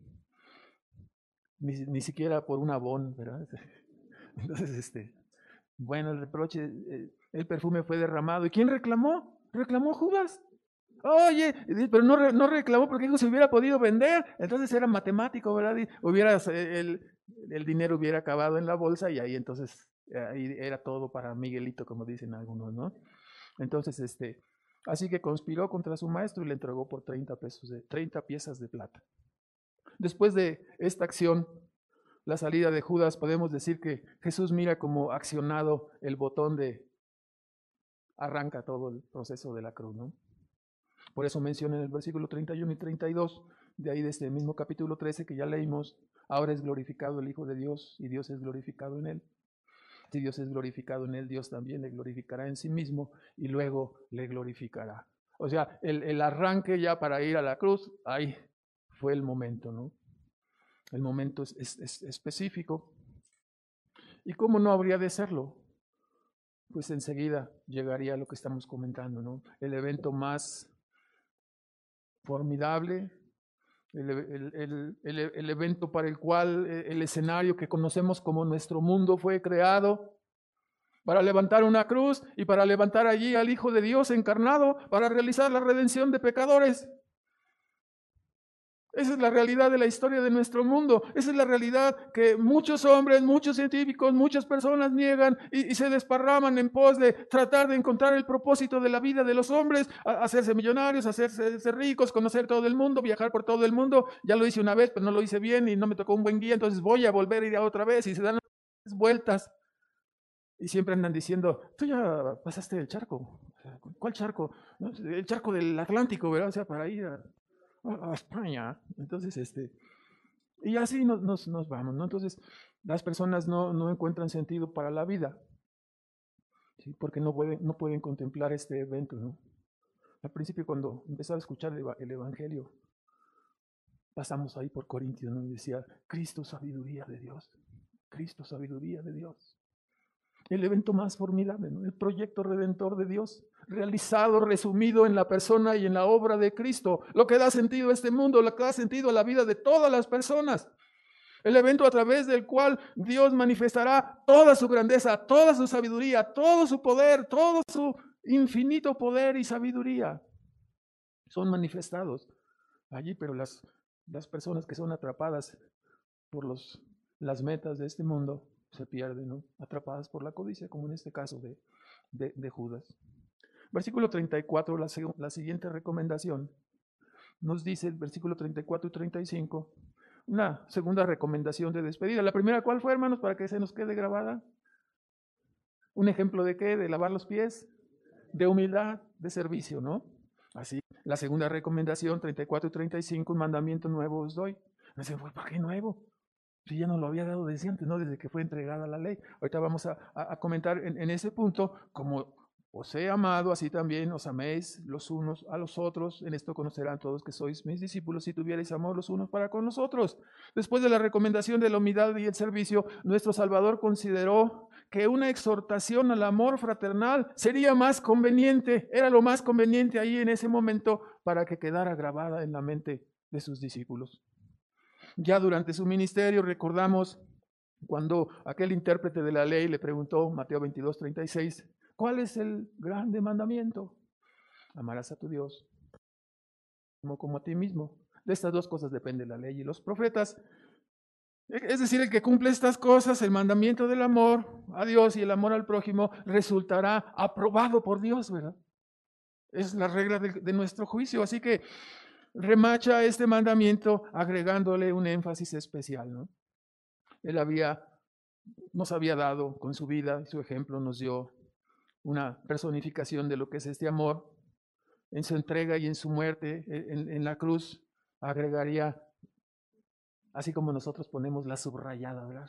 ni, ni siquiera por un abón, ¿verdad? Entonces, este, bueno, el reproche, eh, el perfume fue derramado. ¿Y quién reclamó? Reclamó Judas. Oye, pero no, no reclamó porque se hubiera podido vender. Entonces era matemático, ¿verdad? Y hubiera, el, el dinero hubiera acabado en la bolsa y ahí entonces ahí era todo para Miguelito, como dicen algunos, ¿no? Entonces, este, así que conspiró contra su maestro y le entregó por treinta pesos de, treinta piezas de plata. Después de esta acción, la salida de Judas, podemos decir que Jesús mira como accionado el botón de arranca todo el proceso de la cruz, ¿no? Por eso menciona en el versículo treinta y uno y treinta y dos, de ahí de este mismo capítulo trece que ya leímos, ahora es glorificado el Hijo de Dios y Dios es glorificado en él. Si Dios es glorificado en él, Dios también le glorificará en sí mismo y luego le glorificará. O sea, el, el arranque ya para ir a la cruz, ahí fue el momento, ¿no? El momento es, es, es específico. ¿Y cómo no habría de serlo? Pues enseguida llegaría lo que estamos comentando, ¿no? El evento más formidable, el, el, el, el, el evento para el cual el escenario que conocemos como nuestro mundo fue creado, para levantar una cruz y para levantar allí al Hijo de Dios encarnado, para realizar la redención de pecadores. Esa es la realidad de la historia de nuestro mundo. Esa es la realidad que muchos hombres, muchos científicos, muchas personas niegan y, y se desparraman en pos de tratar de encontrar el propósito de la vida de los hombres, a, hacerse millonarios, hacerse ricos, conocer todo el mundo, viajar por todo el mundo. Ya lo hice una vez, pero no lo hice bien y no me tocó un buen guía, entonces voy a volver a ir a otra vez y se dan vueltas. Y siempre andan diciendo, tú ya pasaste el charco. ¿Cuál charco? El charco del Atlántico, ¿verdad? O sea, para ir a... a España. Entonces, este, y así nos, nos, nos vamos, ¿no? Entonces, las personas no, no encuentran sentido para la vida, ¿sí? Porque no pueden, no pueden contemplar este evento, ¿no? Al principio, cuando empezaba a escuchar el, el Evangelio, pasamos ahí por Corintios, ¿no? Y decía, Cristo, sabiduría de Dios. Cristo, sabiduría de Dios. El evento más formidable, ¿no? El proyecto redentor de Dios, realizado, resumido en la persona y en la obra de Cristo, lo que da sentido a este mundo, lo que da sentido a la vida de todas las personas. El evento a través del cual Dios manifestará toda su grandeza, toda su sabiduría, todo su poder, todo su infinito poder y sabiduría. Son manifestados allí, pero las, las personas que son atrapadas por los, las metas de este mundo se pierden, ¿no? Atrapadas por la codicia, como en este caso de, de, de Judas. Versículo treinta y cuatro, la, la siguiente recomendación, nos dice el versículo treinta y cuatro y treinta y cinco, una segunda recomendación de despedida. La primera, ¿cuál fue, hermanos? Para que se nos quede grabada. ¿Un ejemplo de qué? De lavar los pies, de humildad, de servicio, ¿no? Así. La segunda recomendación, treinta y cuatro y treinta y cinco, un mandamiento nuevo os doy. Me dicen, ¿para qué nuevo? Si ya no lo había dado desde antes, ¿no? Desde que fue entregada la ley. Ahorita vamos a, a, a comentar en, en ese punto, como os he amado, así también os améis los unos a los otros. En esto conocerán todos que sois mis discípulos si tuvierais amor los unos para con los otros. Después de la recomendación de la humildad y el servicio, nuestro Salvador consideró que una exhortación al amor fraternal sería más conveniente, era lo más conveniente ahí en ese momento para que quedara grabada en la mente de sus discípulos. Ya durante su ministerio recordamos cuando aquel intérprete de la ley le preguntó, Mateo veintidós, treinta y seis, ¿cuál es el grande mandamiento? Amarás a tu Dios como, como a ti mismo. De estas dos cosas depende la ley y los profetas. Es decir, el que cumple estas cosas, el mandamiento del amor a Dios y el amor al prójimo, resultará aprobado por Dios, ¿verdad? Es la regla de, de nuestro juicio. Así que remacha este mandamiento agregándole un énfasis especial, ¿no? Él había, nos había dado con su vida, su ejemplo nos dio una personificación de lo que es este amor. En su entrega y en su muerte en, en la cruz agregaría, así como nosotros ponemos la subrayada, ¿verdad?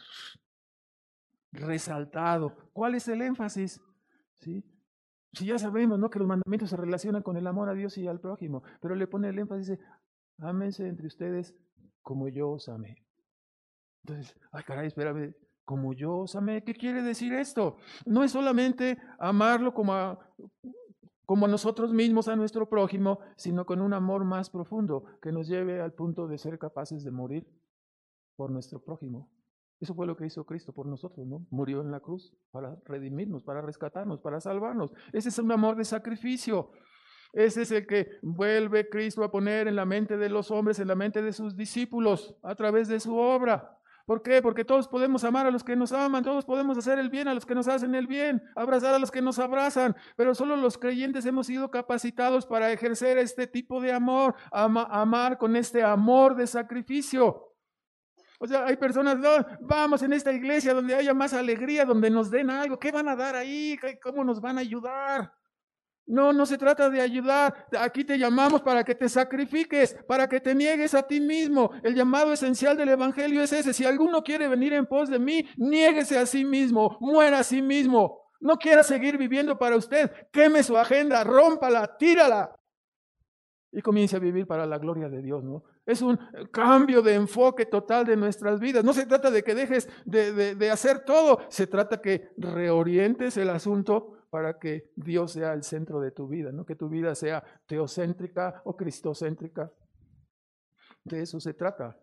Resaltado. ¿Cuál es el énfasis? ¿Sí? Si ya sabemos, ¿no?, que los mandamientos se relacionan con el amor a Dios y al prójimo, pero le pone el énfasis, dice, ámense entre ustedes como yo os amé. Entonces, ay caray, espérame, como yo os amé, ¿qué quiere decir esto? No es solamente amarlo como a, como a nosotros mismos, a nuestro prójimo, sino con un amor más profundo que nos lleve al punto de ser capaces de morir por nuestro prójimo. Eso fue lo que hizo Cristo por nosotros, ¿no? Murió en la cruz para redimirnos, para rescatarnos, para salvarnos. Ese es un amor de sacrificio. Ese es el que vuelve Cristo a poner en la mente de los hombres, en la mente de sus discípulos, a través de su obra. ¿Por qué? Porque todos podemos amar a los que nos aman, todos podemos hacer el bien a los que nos hacen el bien, abrazar a los que nos abrazan, pero solo los creyentes hemos sido capacitados para ejercer este tipo de amor, ama, amar con este amor de sacrificio. O sea, hay personas, no, vamos en esta iglesia donde haya más alegría, donde nos den algo. ¿Qué van a dar ahí? ¿Cómo nos van a ayudar? No, no se trata de ayudar. Aquí te llamamos para que te sacrifiques, para que te niegues a ti mismo. El llamado esencial del evangelio es ese. Si alguno quiere venir en pos de mí, niéguese a sí mismo, muera a sí mismo. No quiera seguir viviendo para usted. Queme su agenda, rómpala, tírala. Y comience a vivir para la gloria de Dios, ¿no? Es un cambio de enfoque total de nuestras vidas. No se trata de que dejes de, de, de hacer todo. Se trata que reorientes el asunto para que Dios sea el centro de tu vida, ¿no? Que tu vida sea teocéntrica o cristocéntrica. De eso se trata.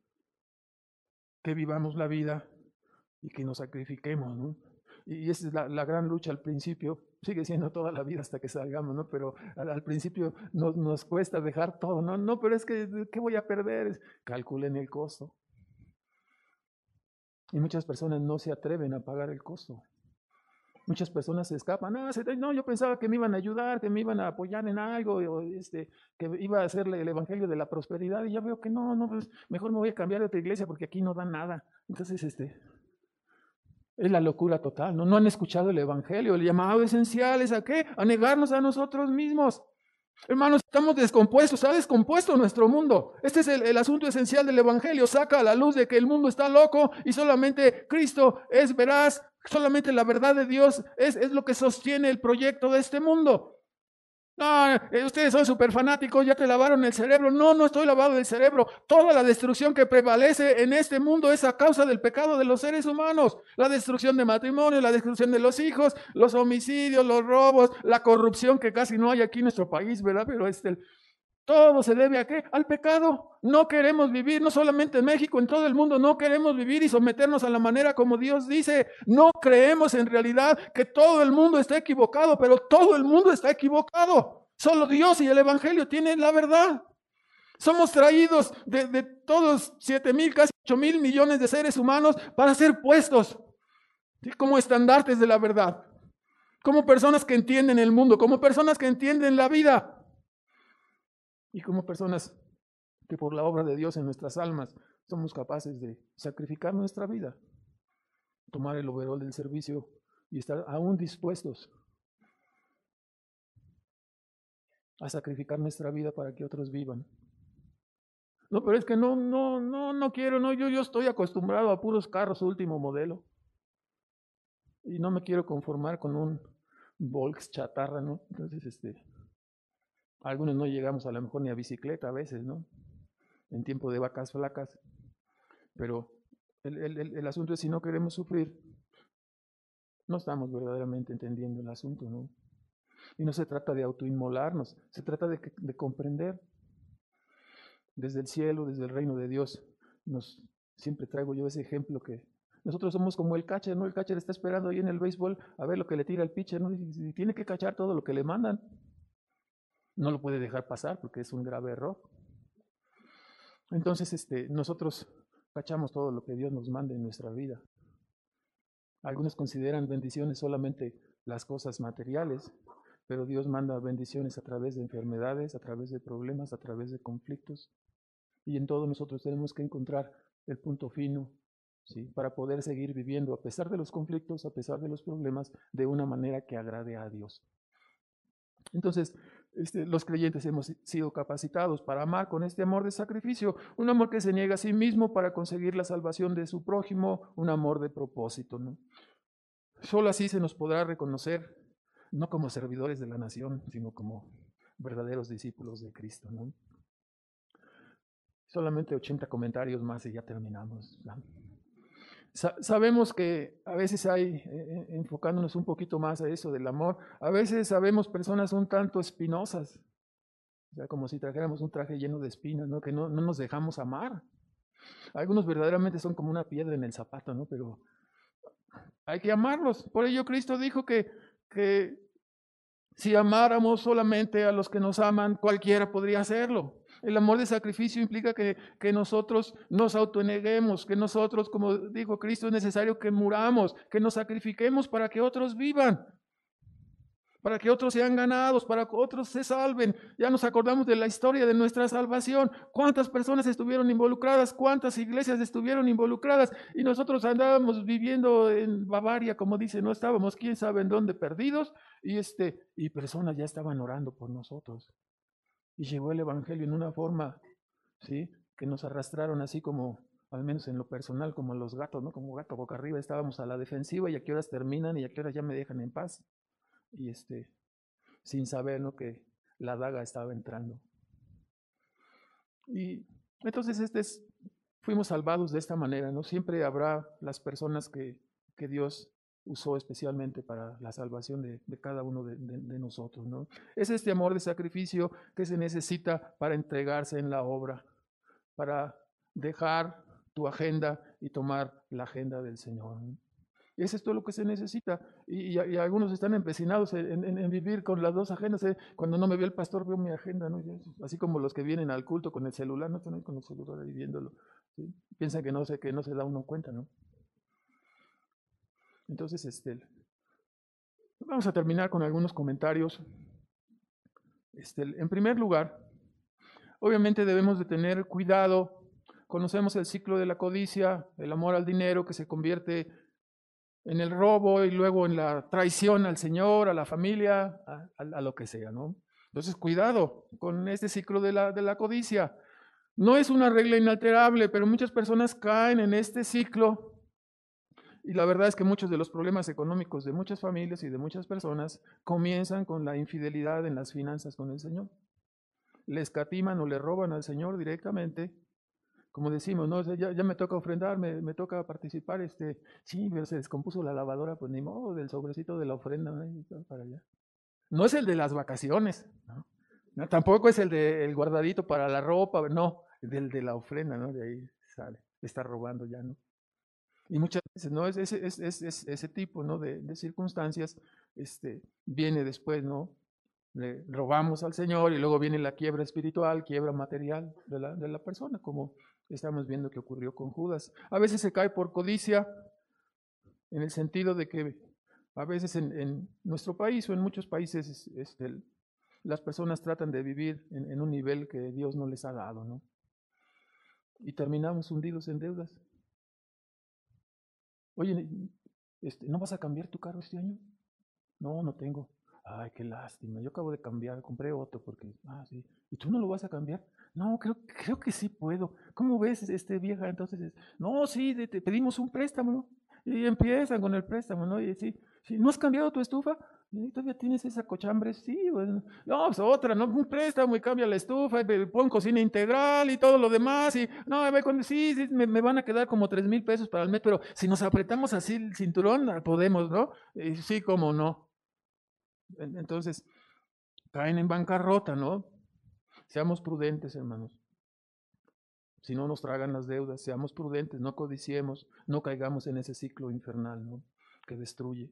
Que vivamos la vida y que nos sacrifiquemos, ¿no? Y esa es la, la gran lucha al principio. Sigue siendo toda la vida hasta que salgamos, ¿no? Pero al, al principio nos, nos cuesta dejar todo, ¿no? No, pero es que, ¿qué voy a perder? Calculen el costo. Y muchas personas no se atreven a pagar el costo. Muchas personas se escapan. No, no, yo pensaba que me iban a ayudar, que me iban a apoyar en algo, o este, que iba a hacerle el evangelio de la prosperidad. Y ya veo que no, no, pues mejor me voy a cambiar de otra iglesia porque aquí no dan nada. Entonces, este... es la locura total, ¿no? No han escuchado el evangelio. El llamado esencial es ¿a qué? A negarnos a nosotros mismos. Hermanos, estamos descompuestos, se ha descompuesto nuestro mundo. Este es el, el asunto esencial del evangelio. Saca a la luz de que el mundo está loco y solamente Cristo es veraz, solamente la verdad de Dios es, es lo que sostiene el proyecto de este mundo. No, ustedes son súper fanáticos, ya te lavaron el cerebro. No, no estoy lavado del cerebro. Toda la destrucción que prevalece en este mundo es a causa del pecado de los seres humanos. La destrucción de matrimonio, la destrucción de los hijos, los homicidios, los robos, la corrupción que casi no hay aquí en nuestro país, ¿verdad? Pero este, todo se debe a ¿qué? Al pecado. No queremos vivir, no solamente en México, en todo el mundo, no queremos vivir y someternos a la manera como Dios dice. No creemos en realidad que todo el mundo está equivocado, pero todo el mundo está equivocado. Solo Dios y el evangelio tienen la verdad. Somos traídos de, de todos siete mil, casi ocho mil millones de seres humanos para ser puestos, ¿sí?, como estandartes de la verdad, como personas que entienden el mundo, como personas que entienden la vida. Y como personas que por la obra de Dios en nuestras almas somos capaces de sacrificar nuestra vida, tomar el overol del servicio y estar aún dispuestos a sacrificar nuestra vida para que otros vivan. No, pero es que no, no, no, no quiero, no, yo, yo estoy acostumbrado a puros carros último modelo. Y no me quiero conformar con un Volks chatarra, ¿no? Entonces, este, algunos no llegamos a lo mejor ni a bicicleta a veces, ¿no? En tiempo de vacas flacas. Pero el, el, el asunto es, si no queremos sufrir, no estamos verdaderamente entendiendo el asunto, ¿no? Y no se trata de autoinmolarnos, se trata de, de comprender. Desde el cielo, desde el reino de Dios, nos, siempre traigo yo ese ejemplo que nosotros somos como el catcher, ¿no? El catcher está esperando ahí en el béisbol a ver lo que le tira el pitcher, ¿no? Y, y tiene que cachar todo lo que le mandan. No lo puede dejar pasar porque es un grave error. Entonces, este, nosotros cachamos todo lo que Dios nos manda en nuestra vida. Algunos consideran bendiciones solamente las cosas materiales, pero Dios manda bendiciones a través de enfermedades, a través de problemas, a través de conflictos. Y en todo nosotros tenemos que encontrar el punto fino, ¿sí? Para poder seguir viviendo a pesar de los conflictos, a pesar de los problemas, de una manera que agrade a Dios. Entonces, este, los creyentes hemos sido capacitados para amar con este amor de sacrificio, un amor que se niega a sí mismo para conseguir la salvación de su prójimo, un amor de propósito, ¿no? Solo así se nos podrá reconocer, no como servidores de la nación, sino como verdaderos discípulos de Cristo, ¿no? Solamente ochenta comentarios más y ya terminamos. Sa sabemos que a veces hay, eh, enfocándonos un poquito más a eso del amor, a veces sabemos personas un tanto espinosas, o sea, como si trajéramos un traje lleno de espinas, ¿no? Que no, no nos dejamos amar. Algunos verdaderamente son como una piedra en el zapato, ¿no? Pero hay que amarlos. Por ello Cristo dijo que, que si amáramos solamente a los que nos aman, cualquiera podría hacerlo. El amor de sacrificio implica que, que nosotros nos autoeneguemos, que nosotros, como dijo Cristo, es necesario que muramos, que nos sacrifiquemos para que otros vivan, para que otros sean ganados, para que otros se salven. Ya nos acordamos de la historia de nuestra salvación. ¿Cuántas personas estuvieron involucradas? ¿Cuántas iglesias estuvieron involucradas? Y nosotros andábamos viviendo en Bavaria, como dice, no estábamos quién sabe en dónde perdidos, y, este, y personas ya estaban orando por nosotros. Y llegó el Evangelio en una forma, ¿sí? Que nos arrastraron así como, al menos en lo personal, como los gatos, ¿no? Como gato boca arriba, estábamos a la defensiva y a qué horas terminan y a qué horas ya me dejan en paz. Y este, sin saber, ¿no? Que la daga estaba entrando. Y entonces este es, fuimos salvados de esta manera, ¿no? Siempre habrá las personas que, que Dios usó especialmente para la salvación de, de cada uno de, de, de nosotros, ¿no? Es este amor de sacrificio que se necesita para entregarse en la obra, para dejar tu agenda y tomar la agenda del Señor, ¿no? Y eso es todo lo que se necesita. Y, y, y algunos están empecinados en, en, en, vivir con las dos agendas. ¿eh? Cuando no me ve el pastor, veo mi agenda, ¿no? Así como los que vienen al culto con el celular, no están ahí con el celular ahí viéndolo. ¿Sí? Piensan que no, sé, que no se da uno cuenta, ¿no? Entonces, este, vamos a terminar con algunos comentarios. Este, en primer lugar, obviamente debemos de tener cuidado. Conocemos el ciclo de la codicia, el amor al dinero que se convierte en el robo y luego en la traición al Señor, a la familia, a, a, a lo que sea, ¿no? Entonces, cuidado con este ciclo de la, de la codicia. No es una regla inalterable, pero muchas personas caen en este ciclo. Y la verdad es que muchos de los problemas económicos de muchas familias y de muchas personas comienzan con la infidelidad en las finanzas con el Señor. Le escatiman o le roban al Señor directamente. Como decimos, no, ya, ya me toca ofrendar, me, me toca participar, este, sí, pero se descompuso la lavadora, pues ni modo, del sobrecito de la ofrenda, ¿no? Para allá. No es el de las vacaciones, ¿no? No, tampoco es el de el guardadito para la ropa, no, del de la ofrenda, ¿no? De ahí sale, está robando ya, ¿no? Y muchas veces, ¿no? Es ese, es, es, es ese tipo, ¿no? De, de circunstancias, este, viene después, ¿no? Le robamos al Señor y luego viene la quiebra espiritual, quiebra material de la, de la persona, como estamos viendo que ocurrió con Judas. A veces se cae por codicia, en el sentido de que a veces en, en nuestro país o en muchos países este, las personas tratan de vivir en, en un nivel que Dios no les ha dado, ¿no? y terminamos hundidos en deudas. Oye, este, ¿no vas a cambiar tu carro este año? No, no tengo. Ay, qué lástima. Yo acabo de cambiar, compré otro porque, ah, sí. ¿Y tú no lo vas a cambiar? No, creo, creo que sí puedo. ¿Cómo ves, este vieja? Entonces, es, no, sí, te, te pedimos un préstamo, ¿no? Y empiezan con el préstamo, ¿no? Y sí, sí, ¿no has cambiado tu estufa? ¿Y todavía tienes esa cochambre? Sí, bueno. No, pues otra, ¿no? Un préstamo y cambia la estufa, y pon cocina integral y todo lo demás. Y no, a ver, cuando, sí, sí me, me van a quedar como tres mil pesos para el mes, pero si nos apretamos así el cinturón, podemos, ¿no? Y sí, cómo no. Entonces, caen en bancarrota, ¿no? Seamos prudentes, hermanos. Si no nos tragan las deudas, seamos prudentes, no codiciemos, no caigamos en ese ciclo infernal, ¿no? Que destruye.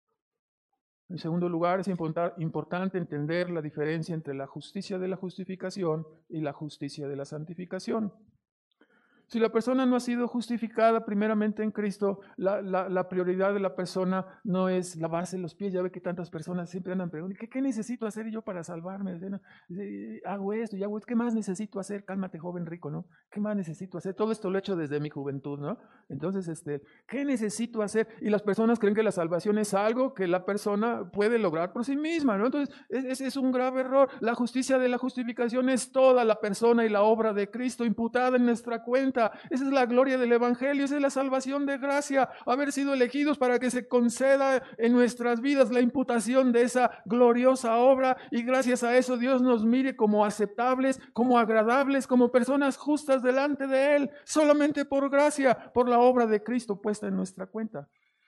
En segundo lugar, es importante entender la diferencia entre la justicia de la justificación y la justicia de la santificación. Si la persona no ha sido justificada primeramente en Cristo, la, la, la, prioridad de la persona no es lavarse los pies. Ya ve que tantas personas siempre andan preguntando, ¿qué, qué necesito hacer yo para salvarme? Hago esto y hago esto. ¿Qué más necesito hacer? Cálmate, joven rico, ¿no? ¿Qué más necesito hacer? Todo esto lo he hecho desde mi juventud, ¿no? Entonces, este, ¿qué necesito hacer? Y las personas creen que la salvación es algo que la persona puede lograr por sí misma, ¿no? Entonces, ese es un grave error. La justicia de la justificación es toda la persona y la obra de Cristo imputada en nuestra cuenta. Esa es la gloria del Evangelio, esa es la salvación de gracia, haber sido elegidos para que se conceda en nuestras vidas la imputación de esa gloriosa obra, y gracias a eso Dios nos mire como aceptables, como agradables, como personas justas delante de Él, solamente por gracia, por la obra de Cristo puesta en nuestra cuenta.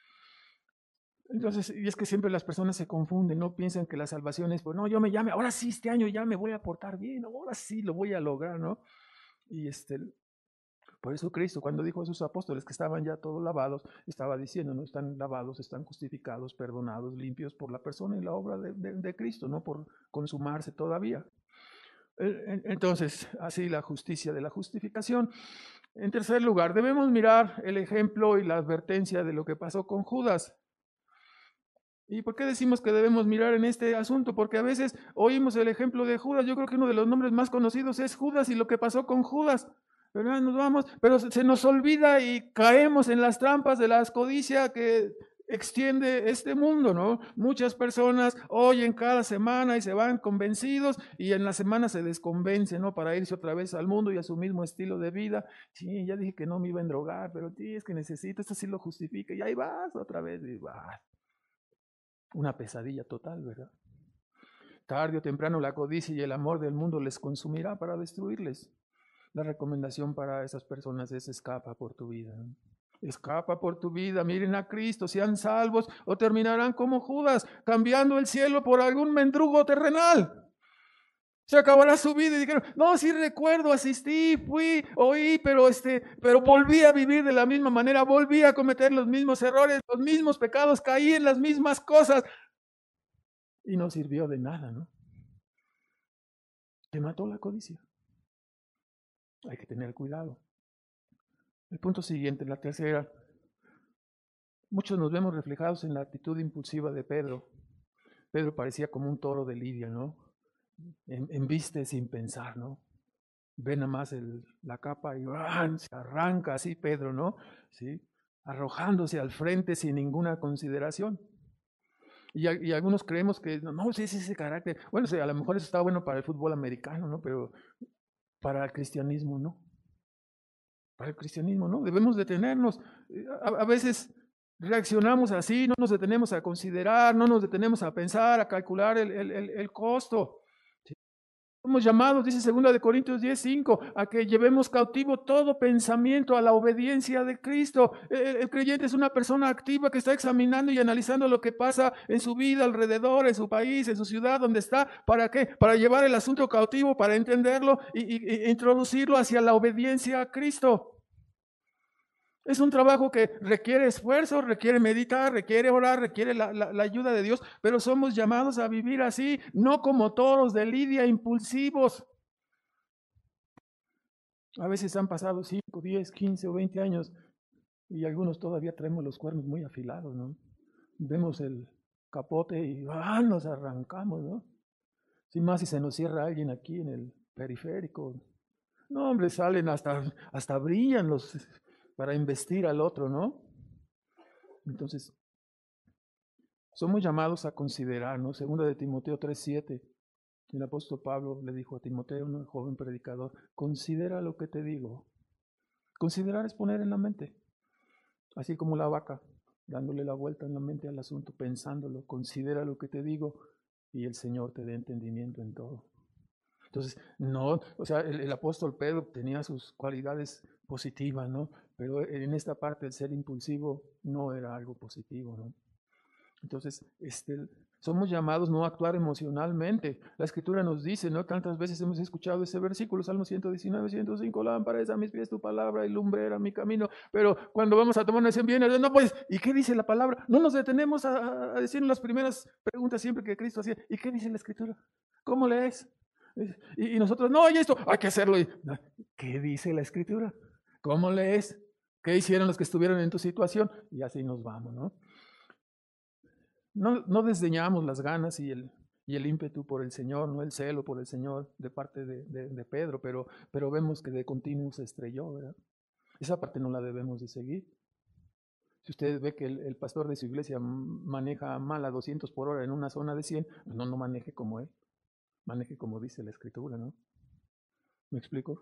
Entonces, y es que siempre las personas se confunden, no piensan que la salvación es, pues no, yo me llame, ahora sí, este año ya me voy a portar bien, ahora sí lo voy a lograr, ¿no? Y este... Por eso Cristo, cuando dijo a sus apóstoles que estaban ya todos lavados, estaba diciendo, no están lavados, están justificados, perdonados, limpios por la persona y la obra de, de, de Cristo, no por consumarse todavía. Entonces, así la justicia de la justificación. En tercer lugar, debemos mirar el ejemplo y la advertencia de lo que pasó con Judas. ¿Y por qué decimos que debemos mirar en este asunto? Porque a veces oímos el ejemplo de Judas. Yo creo que uno de los nombres más conocidos es Judas y lo que pasó con Judas. ¿Verdad? Nos vamos, pero se nos olvida y caemos en las trampas de la codicia que extiende este mundo, ¿no? Muchas personas oyen cada semana y se van convencidos y en la semana se desconvencen, ¿no? Para irse otra vez al mundo y a su mismo estilo de vida. Sí, ya dije que no me iba a endrogar, pero sí, es que necesito, esto sí lo justifica y ahí vas otra vez y vas. Una pesadilla total, ¿verdad? Tarde o temprano la codicia y el amor del mundo les consumirá para destruirles. La recomendación para esas personas es: escapa por tu vida. Escapa por tu vida, miren a Cristo, sean salvos o terminarán como Judas, cambiando el cielo por algún mendrugo terrenal. Se acabará su vida y dijeron, no, sí recuerdo, asistí, fui, oí, pero, este, pero volví a vivir de la misma manera, volví a cometer los mismos errores, los mismos pecados, caí en las mismas cosas. Y no sirvió de nada, ¿no? Te mató la codicia. Hay que tener cuidado. El punto siguiente, la tercera. Muchos nos vemos reflejados en la actitud impulsiva de Pedro. Pedro parecía como un toro de lidia, ¿no? En, embiste sin pensar, ¿no? Ve nada más el, la capa y ¡bam! Se arranca así Pedro, ¿no? ¿Sí? Arrojándose al frente sin ninguna consideración. Y, y algunos creemos que, no, no, sí, es ese carácter. Bueno, sí, a lo mejor eso está bueno para el fútbol americano, ¿no? Pero para el cristianismo, ¿no? Para el cristianismo, ¿no? Debemos detenernos. A, a veces reaccionamos así, no nos detenemos a considerar, no nos detenemos a pensar, a calcular el, el, el, el costo. ¿Sí? Somos llamados, dice segunda de Corintios diez, cinco, a que llevemos cautivo todo pensamiento a la obediencia de Cristo. El, el creyente es una persona activa que está examinando y analizando lo que pasa en su vida, alrededor, en su país, en su ciudad, donde está. ¿Para qué? Para llevar el asunto cautivo, para entenderlo y, y, y introducirlo hacia la obediencia a Cristo. Es un trabajo que requiere esfuerzo, requiere meditar, requiere orar, requiere la, la, la, ayuda de Dios, pero somos llamados a vivir así, no como toros de lidia impulsivos. A veces han pasado cinco, diez, quince o veinte años y algunos todavía traemos los cuernos muy afilados, ¿no? Vemos el capote y ¡ah! Nos arrancamos, ¿no? Sin más si se nos cierra alguien aquí en el periférico, No, hombre, salen hasta, hasta brillan los para investir al otro, ¿no? Entonces, somos llamados a considerar, ¿no? Segunda de Timoteo tres siete. El apóstol Pablo le dijo a Timoteo, un joven predicador, considera lo que te digo. Considerar es poner en la mente, así como la vaca, dándole la vuelta en la mente al asunto, pensándolo, considera lo que te digo y el Señor te dé entendimiento en todo. Entonces, no, o sea, el, el apóstol Pedro tenía sus cualidades positivas, ¿no? Pero en esta parte el ser impulsivo no era algo positivo, ¿no? Entonces, este, somos llamados no a actuar emocionalmente. La Escritura nos dice, ¿no? Tantas veces hemos escuchado ese versículo, Salmo ciento diecinueve, ciento cinco, lámpara es a mis pies tu palabra y lumbrera mi camino. Pero cuando vamos a tomar una decisión, viene, no, pues, ¿y qué dice la palabra? No nos detenemos a, a decir las primeras preguntas siempre que Cristo hacía, ¿y qué dice la Escritura? ¿Cómo lees? Y, y nosotros, no, y esto, hay que hacerlo. ¿Qué dice la Escritura? ¿Cómo lees? ¿Qué hicieron los que estuvieron en tu situación? Y así nos vamos, ¿no? No, no desdeñamos las ganas y el, y el ímpetu por el Señor, no el celo por el Señor de parte de, de, de Pedro, pero, pero vemos que de continuo se estrelló, ¿verdad? Esa parte no la debemos de seguir. Si usted ve que el, el pastor de su iglesia maneja mal a doscientos por hora en una zona de cien, pues no, no maneje como él, maneje como dice la Escritura, ¿no? ¿Me explico?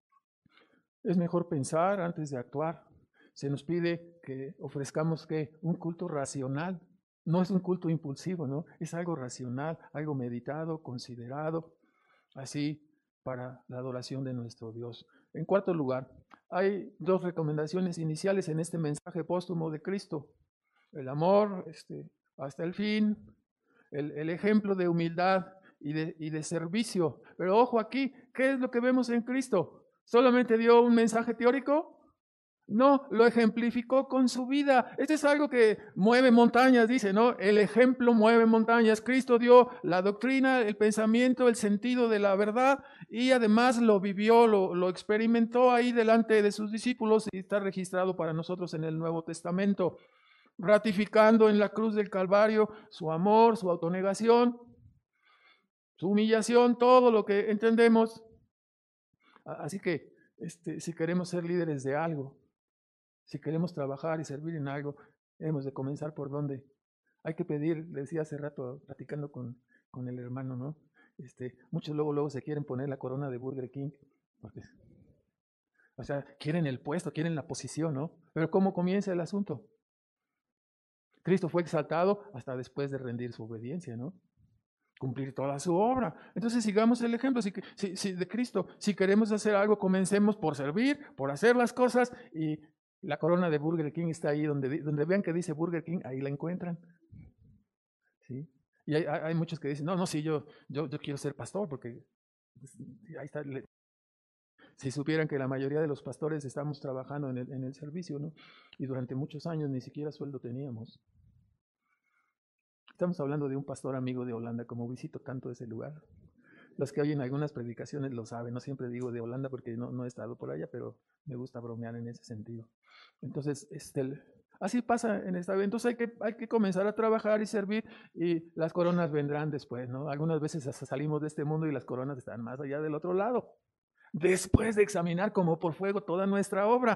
Es mejor pensar antes de actuar. Se nos pide que ofrezcamos ¿qué? Un culto racional. No es un culto impulsivo, ¿no? Es algo racional, algo meditado, considerado, así para la adoración de nuestro Dios. En cuarto lugar, hay dos recomendaciones iniciales en este mensaje póstumo de Cristo. El amor este, hasta el fin, el, el ejemplo de humildad y de, y de servicio. Pero ojo aquí, ¿qué es lo que vemos en Cristo? ¿Solamente dio un mensaje teórico? No, lo ejemplificó con su vida. Este es algo que mueve montañas, dice, ¿no? El ejemplo mueve montañas. Cristo dio la doctrina, el pensamiento, el sentido de la verdad y además lo vivió, lo, lo experimentó ahí delante de sus discípulos y está registrado para nosotros en el Nuevo Testamento, ratificando en la cruz del Calvario su amor, su autonegación, su humillación, todo lo que entendemos. Así que este, si queremos ser líderes de algo, si queremos trabajar y servir en algo, hemos de comenzar por dónde. Hay que pedir, le decía hace rato, platicando con, con el hermano, ¿no? Este, muchos luego, luego se quieren poner la corona de Burger King, porque, o sea, quieren el puesto, quieren la posición, ¿no? Pero ¿cómo comienza el asunto? Cristo fue exaltado hasta después de rendir su obediencia, ¿no? Cumplir toda su obra. Entonces sigamos el ejemplo si, si, si de Cristo. Si queremos hacer algo, comencemos por servir, por hacer las cosas y la corona de Burger King está ahí, donde, donde vean que dice Burger King, ahí la encuentran. ¿Sí? Y hay, hay muchos que dicen, no, no, sí, yo, yo, yo quiero ser pastor, porque ahí está. Si supieran que la mayoría de los pastores estamos trabajando en el, en el servicio, ¿no? Y durante muchos años ni siquiera sueldo teníamos. Estamos hablando de un pastor amigo de Holanda, como visito tanto ese lugar. Los que oyen algunas predicaciones lo saben, no siempre digo de Holanda porque no, no he estado por allá, pero me gusta bromear en ese sentido. Entonces, este, así pasa en esta vida. Entonces hay que, hay que comenzar a trabajar y servir y las coronas vendrán después, ¿no? Algunas veces hasta salimos de este mundo y las coronas están más allá del otro lado. Después de examinar como por fuego toda nuestra obra.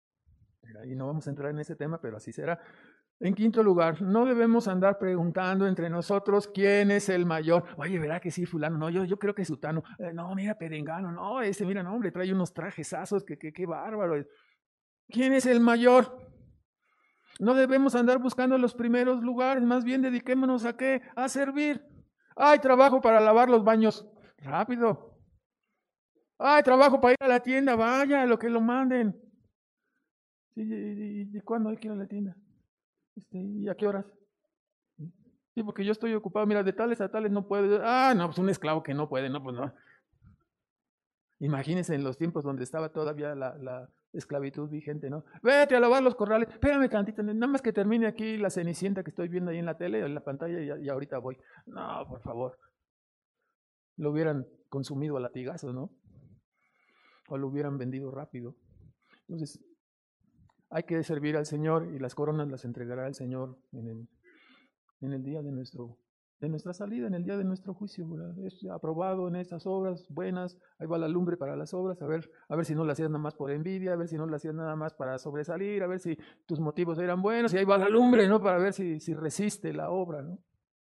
Y no vamos a entrar en ese tema, pero así será. En quinto lugar, no debemos andar preguntando entre nosotros quién es el mayor. Oye, ¿verdad que sí, fulano? No, yo, yo creo que es sutano. Eh, no, mira, perengano. No, ese, mira, no, hombre, trae unos trajesazos, que, que, que bárbaro. ¿Quién es el mayor? No debemos andar buscando los primeros lugares, más bien dediquémonos a qué? A servir. Hay trabajo para lavar los baños. Rápido. Hay trabajo para ir a la tienda. Vaya, lo que lo manden. ¿Y, y, y cuándo hay que ir a la tienda? Este, ¿Y a qué horas? Sí, porque yo estoy ocupado, mira, de tales a tales no puedo. Ah, no, pues un esclavo que no puede, no, pues no. Imagínense en los tiempos donde estaba todavía la, la esclavitud vigente, ¿no? Vete a lavar los corrales, espérame tantito, nada más que termine aquí la Cenicienta que estoy viendo ahí en la tele, en la pantalla, y, y ahorita voy. No, por favor. Lo hubieran consumido a latigazos, ¿no? O lo hubieran vendido rápido. Entonces, hay que servir al Señor y las coronas las entregará el Señor en el, en el día de nuestro de nuestra salida, en el día de nuestro juicio, ¿verdad? Es aprobado en estas obras buenas, ahí va la lumbre para las obras, a ver, a ver si no lo hacías nada más por envidia, a ver si no lo hacías nada más para sobresalir, a ver si tus motivos eran buenos, y ahí va la lumbre, ¿no? Para ver si, si resiste la obra, ¿no?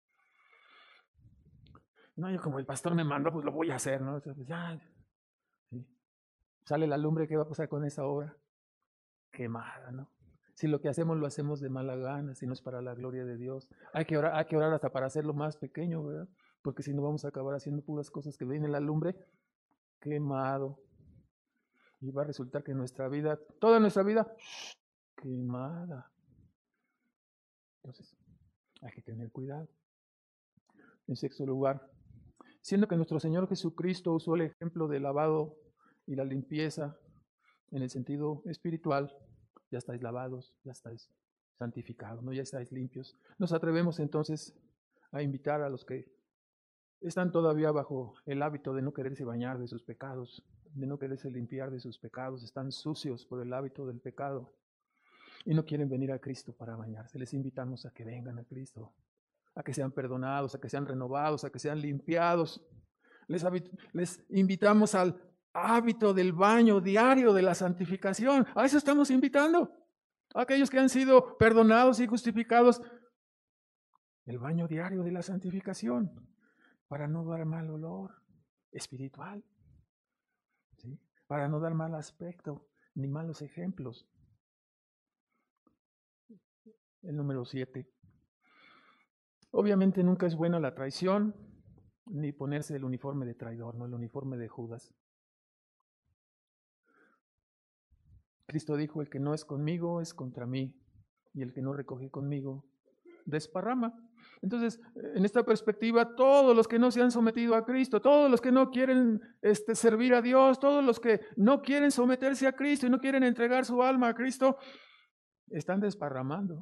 No, yo como el pastor me mandó, pues lo voy a hacer, ¿no? O sea, pues ya, sí. Sale la lumbre, ¿qué va a pasar con esa obra? Quemada, ¿no? Si lo que hacemos lo hacemos de mala gana, si no es para la gloria de Dios. Hay que orar, hay que orar hasta para hacerlo más pequeño, ¿verdad? Porque si no vamos a acabar haciendo puras cosas que viene la lumbre quemado. Y va a resultar que nuestra vida, toda nuestra vida, quemada. Entonces, hay que tener cuidado. En sexto lugar, siendo que nuestro Señor Jesucristo usó el ejemplo del lavado y la limpieza en el sentido espiritual, ya estáis lavados, ya estáis santificados, ¿no? Ya estáis limpios. Nos atrevemos entonces a invitar a los que están todavía bajo el hábito de no quererse bañar de sus pecados, de no quererse limpiar de sus pecados, están sucios por el hábito del pecado y no quieren venir a Cristo para bañarse. Les invitamos a que vengan a Cristo, a que sean perdonados, a que sean renovados, a que sean limpiados. Les, les invitamos al hábito del baño diario de la santificación. A eso estamos invitando. A aquellos que han sido perdonados y justificados, el baño diario de la santificación, para no dar mal olor espiritual, ¿sí? Para no dar mal aspecto ni malos ejemplos. El número siete. Obviamente nunca es buena la traición, ni ponerse el uniforme de traidor, no el uniforme de Judas. Cristo dijo, el que no es conmigo es contra mí, y el que no recoge conmigo desparrama. Entonces, en esta perspectiva, todos los que no se han sometido a Cristo, todos los que no quieren este, servir a Dios, todos los que no quieren someterse a Cristo y no quieren entregar su alma a Cristo, están desparramando.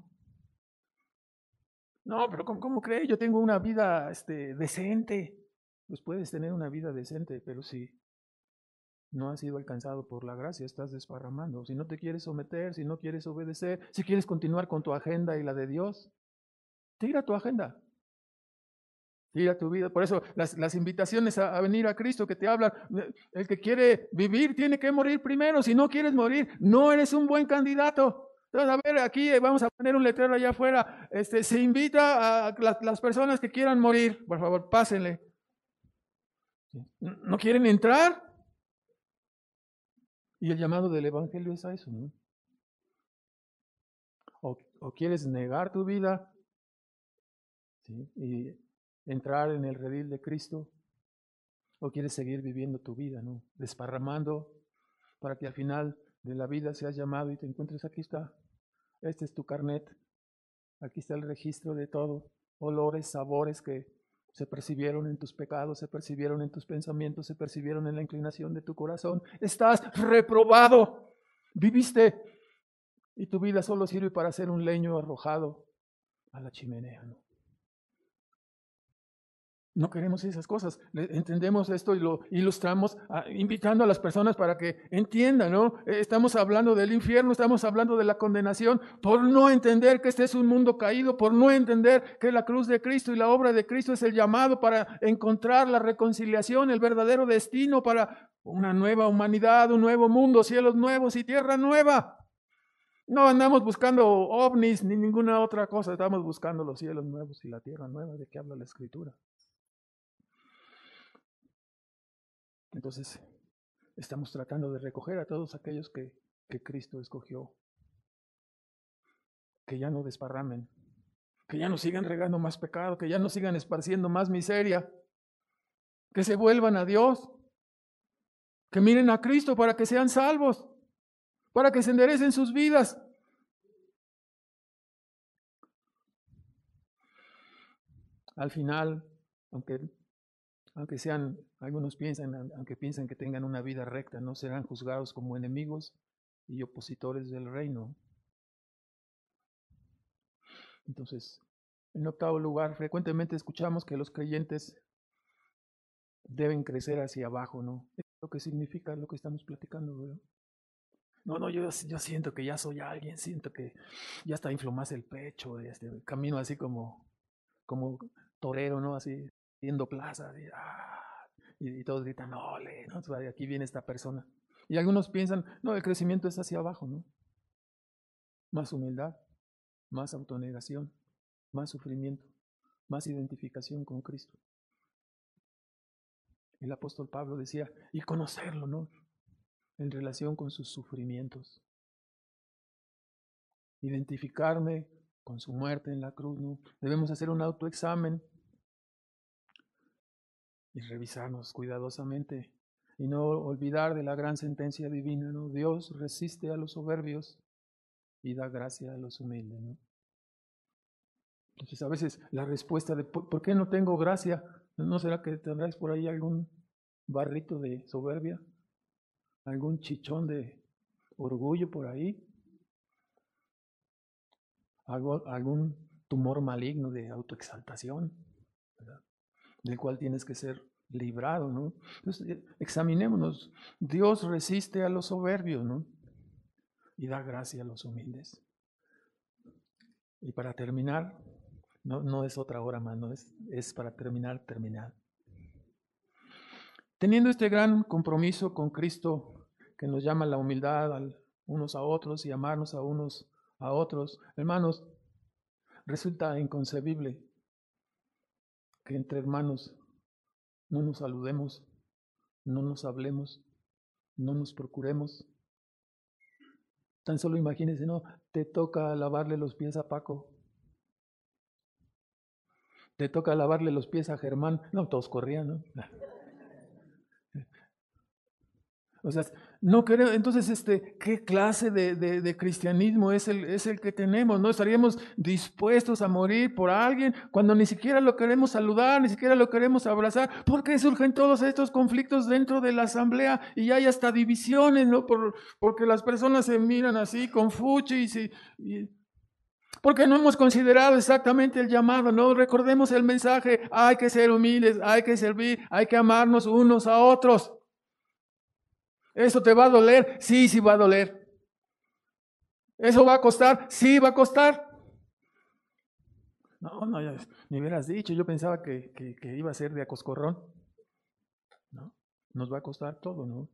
No, pero ¿cómo, cómo cree? Yo tengo una vida este, decente. Pues puedes tener una vida decente, pero si no has sido alcanzado por la gracia, estás desparramando. Si no te quieres someter, si no quieres obedecer, si quieres continuar con tu agenda y la de Dios, tira tu agenda. Tira tu vida. Por eso las, las invitaciones a, a venir a Cristo que te hablan, el que quiere vivir tiene que morir primero. Si no quieres morir, no eres un buen candidato. Entonces, a ver, aquí vamos a poner un letrero allá afuera. Este, se invita a las, las personas que quieran morir. Por favor, pásenle. ¿No quieren entrar? Y el llamado del Evangelio es a eso, ¿no? O, o quieres negar tu vida, ¿sí? Y entrar en el redil de Cristo, o quieres seguir viviendo tu vida, ¿no? Desparramando para que al final de la vida seas llamado y te encuentres, aquí está, este es tu carnet, aquí está el registro de todo, olores, sabores que se percibieron en tus pecados, se percibieron en tus pensamientos, se percibieron en la inclinación de tu corazón. Estás reprobado, viviste y tu vida solo sirve para ser un leño arrojado a la chimenea, ¿no? No queremos esas cosas. Entendemos esto y lo ilustramos a, invitando a las personas para que entiendan, ¿no? Estamos hablando del infierno, estamos hablando de la condenación por no entender que este es un mundo caído, por no entender que la cruz de Cristo y la obra de Cristo es el llamado para encontrar la reconciliación, el verdadero destino para una nueva humanidad, un nuevo mundo, cielos nuevos y tierra nueva. No andamos buscando ovnis ni ninguna otra cosa, estamos buscando los cielos nuevos y la tierra nueva de que habla la Escritura. Entonces, estamos tratando de recoger a todos aquellos que, que Cristo escogió, que ya no desparramen, que ya no sigan regando más pecado, que ya no sigan esparciendo más miseria, que se vuelvan a Dios, que miren a Cristo para que sean salvos, para que se enderecen sus vidas. Al final, aunque, aunque sean, algunos piensan, aunque piensen que tengan una vida recta, no serán juzgados como enemigos y opositores del reino. Entonces, en octavo lugar, frecuentemente escuchamos que los creyentes deben crecer hacia abajo, ¿no? Es lo que significa lo que estamos platicando, ¿verdad? No, no, yo, yo siento que ya soy alguien, siento que ya está infló más el pecho, este, camino así como, como torero, ¿no? Así, viendo plaza, así, ¡ah! y, y todos gritan, ¡ole! ¿no? Aquí viene esta persona. Y algunos piensan, no, el crecimiento es hacia abajo, ¿no? Más humildad, más autonegación, más sufrimiento, más identificación con Cristo. El apóstol Pablo decía, y conocerlo, ¿no? En relación con sus sufrimientos. Identificarme con su muerte en la cruz, ¿no? Debemos hacer un autoexamen y revisarnos cuidadosamente y no olvidar de la gran sentencia divina, ¿no? Dios resiste a los soberbios y da gracia a los humildes, ¿no? Entonces a veces la respuesta de ¿por qué no tengo gracia? ¿No será que tendrás por ahí algún barrito de soberbia? ¿Algún chichón de orgullo por ahí? ¿Algo, algún tumor maligno de autoexaltación, ¿verdad? Del cual tienes que ser librado, ¿no? Entonces, examinémonos. Dios resiste a los soberbios, ¿no? Y da gracia a los humildes. Y para terminar, no, no es otra hora más, no es, es para terminar, terminar. Teniendo este gran compromiso con Cristo que nos llama a la humildad a unos a otros y amarnos a unos a otros, hermanos, resulta inconcebible que entre hermanos no nos saludemos, no nos hablemos, no nos procuremos. Tan solo imagínense, ¿no? Te toca lavarle los pies a Paco. Te toca lavarle los pies a Germán. No, todos corrían, ¿no? O sea, no queremos, entonces, este, ¿qué clase de, de, de cristianismo es el, es el que tenemos? ¿No estaríamos dispuestos a morir por alguien cuando ni siquiera lo queremos saludar, ni siquiera lo queremos abrazar? ¿Por qué surgen todos estos conflictos dentro de la asamblea y hay hasta divisiones, ¿no? Por, porque las personas se miran así con fuchis y, y porque no hemos considerado exactamente el llamado, ¿no? Recordemos el mensaje, hay que ser humildes, hay que servir, hay que amarnos unos a otros. ¿Eso te va a doler? Sí, sí va a doler. ¿Eso va a costar? Sí, va a costar. No, no, ya me hubieras dicho, yo pensaba que, que, que iba a ser de acoscorrón. No, nos va a costar todo, ¿no?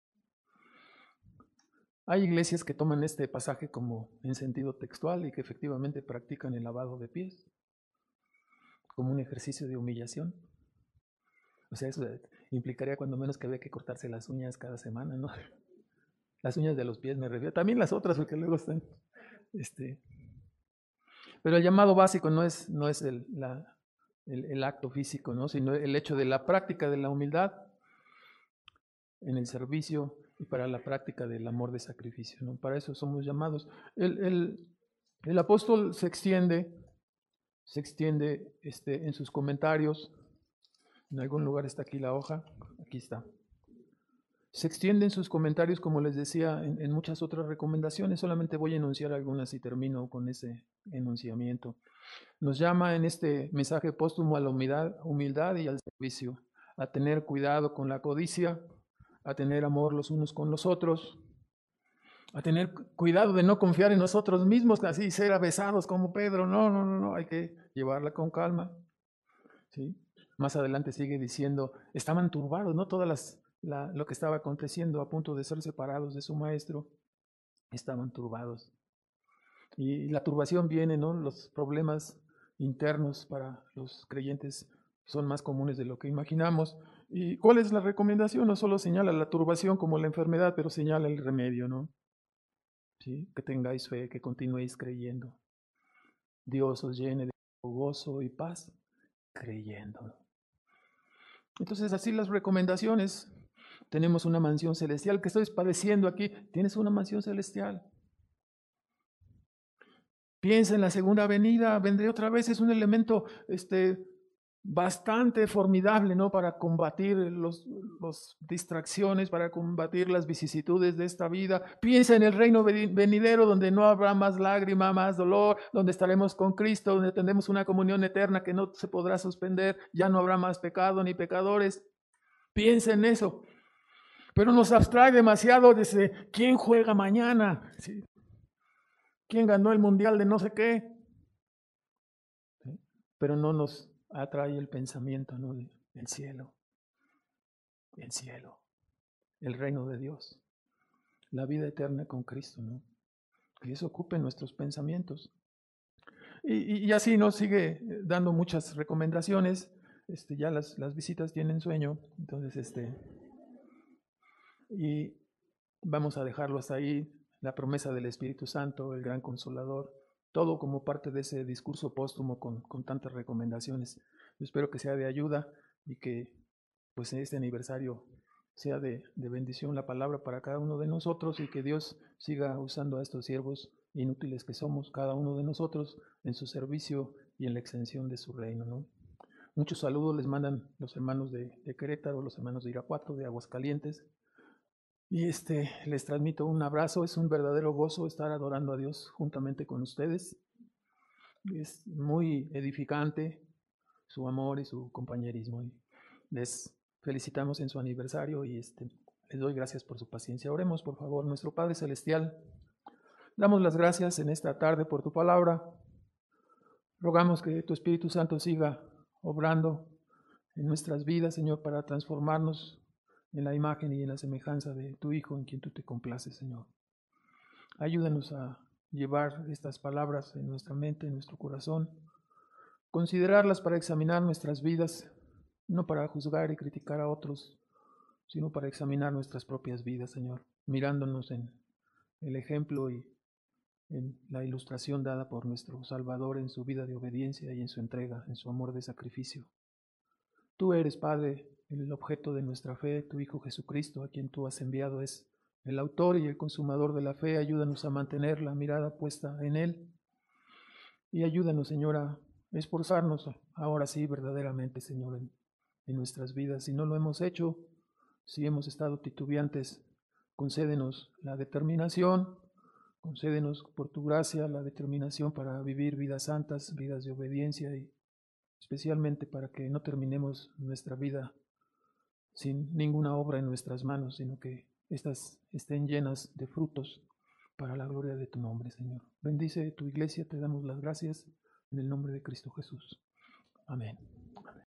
Hay iglesias que toman este pasaje como en sentido textual y que efectivamente practican el lavado de pies como un ejercicio de humillación. O sea, eso implicaría cuando menos que había que cortarse las uñas cada semana, ¿no? Las uñas de los pies me refiero, también las otras porque luego están, este... Pero el llamado básico no es, no es el, la, el, el acto físico, ¿no? Sino el hecho de la práctica de la humildad en el servicio y para la práctica del amor de sacrificio, ¿no? Para eso somos llamados. El, el, el apóstol se extiende, se extiende este, en sus comentarios. En algún lugar está aquí la hoja, aquí está. Se extiende en sus comentarios, como les decía, en, en muchas otras recomendaciones. Solamente voy a enunciar algunas y termino con ese enunciamiento. Nos llama en este mensaje póstumo a la humildad, humildad y al servicio, a tener cuidado con la codicia, a tener amor los unos con los otros, a tener cuidado de no confiar en nosotros mismos, así ser avesados como Pedro. No, no, no, no, hay que llevarla con calma. ¿Sí? Más adelante sigue diciendo, estaban turbados, ¿no? Todas las La, lo que estaba aconteciendo a punto de ser separados de su maestro, estaban turbados. Y la turbación viene, ¿no? Los problemas internos para los creyentes son más comunes de lo que imaginamos. ¿Y cuál es la recomendación? No solo señala la turbación como la enfermedad, pero señala el remedio, ¿no? ¿Sí? Que tengáis fe, que continuéis creyendo. Dios os llene de gozo y paz creyendo. Entonces, así las recomendaciones. Tenemos una mansión celestial. ¿Qué estoy padeciendo aquí? Tienes una mansión celestial. Piensa en la segunda venida, vendré otra vez. Es un elemento este, bastante formidable, ¿no? Para combatir las los distracciones, para combatir las vicisitudes de esta vida. Piensa en el reino venidero, donde no habrá más lágrima, más dolor, donde estaremos con Cristo, donde tendremos una comunión eterna que no se podrá suspender. Ya no habrá más pecado ni pecadores. Piensa en eso. Pero nos abstrae demasiado desde quién juega mañana, ¿sí? ¿Quién ganó el mundial de no sé qué? ¿Sí? Pero no nos atrae el pensamiento, ¿no? El cielo, el cielo, el reino de Dios, la vida eterna con Cristo, ¿no? Que eso ocupe nuestros pensamientos. Y, y así nos sigue dando muchas recomendaciones. Este, ya las, las visitas tienen sueño, entonces este, y vamos a dejarlo hasta ahí, la promesa del Espíritu Santo, el gran consolador, todo como parte de ese discurso póstumo con, con tantas recomendaciones. Yo espero que sea de ayuda y que pues en este aniversario sea de, de bendición la palabra para cada uno de nosotros y que Dios siga usando a estos siervos inútiles que somos, cada uno de nosotros, en su servicio y en la extensión de su reino, ¿no? Muchos saludos les mandan los hermanos de, de Querétaro, los hermanos de Irapuato, de Aguascalientes. Y este, les transmito un abrazo, es un verdadero gozo estar adorando a Dios juntamente con ustedes. Es muy edificante su amor y su compañerismo. Y les felicitamos en su aniversario y este, les doy gracias por su paciencia. Oremos, por favor, nuestro Padre Celestial. Damos las gracias en esta tarde por tu palabra. Rogamos que tu Espíritu Santo siga obrando en nuestras vidas, Señor, para transformarnos en la imagen y en la semejanza de tu Hijo, en quien tú te complaces, Señor. Ayúdanos a llevar estas palabras en nuestra mente, en nuestro corazón, considerarlas para examinar nuestras vidas, no para juzgar y criticar a otros, sino para examinar nuestras propias vidas, Señor, mirándonos en el ejemplo y en la ilustración dada por nuestro Salvador en su vida de obediencia y en su entrega, en su amor de sacrificio. Tú eres, Padre, el objeto de nuestra fe, tu Hijo Jesucristo, a quien tú has enviado, es el autor y el consumador de la fe. Ayúdanos a mantener la mirada puesta en Él y ayúdanos, Señor, a esforzarnos ahora sí verdaderamente, Señor, en, en nuestras vidas. Si no lo hemos hecho, si hemos estado titubeantes, concédenos la determinación, concédenos por tu gracia la determinación para vivir vidas santas, vidas de obediencia y especialmente para que no terminemos nuestra vida sin ninguna obra en nuestras manos, sino que éstas estén llenas de frutos para la gloria de tu nombre, Señor. Bendice tu iglesia, te damos las gracias en el nombre de Cristo Jesús. Amén.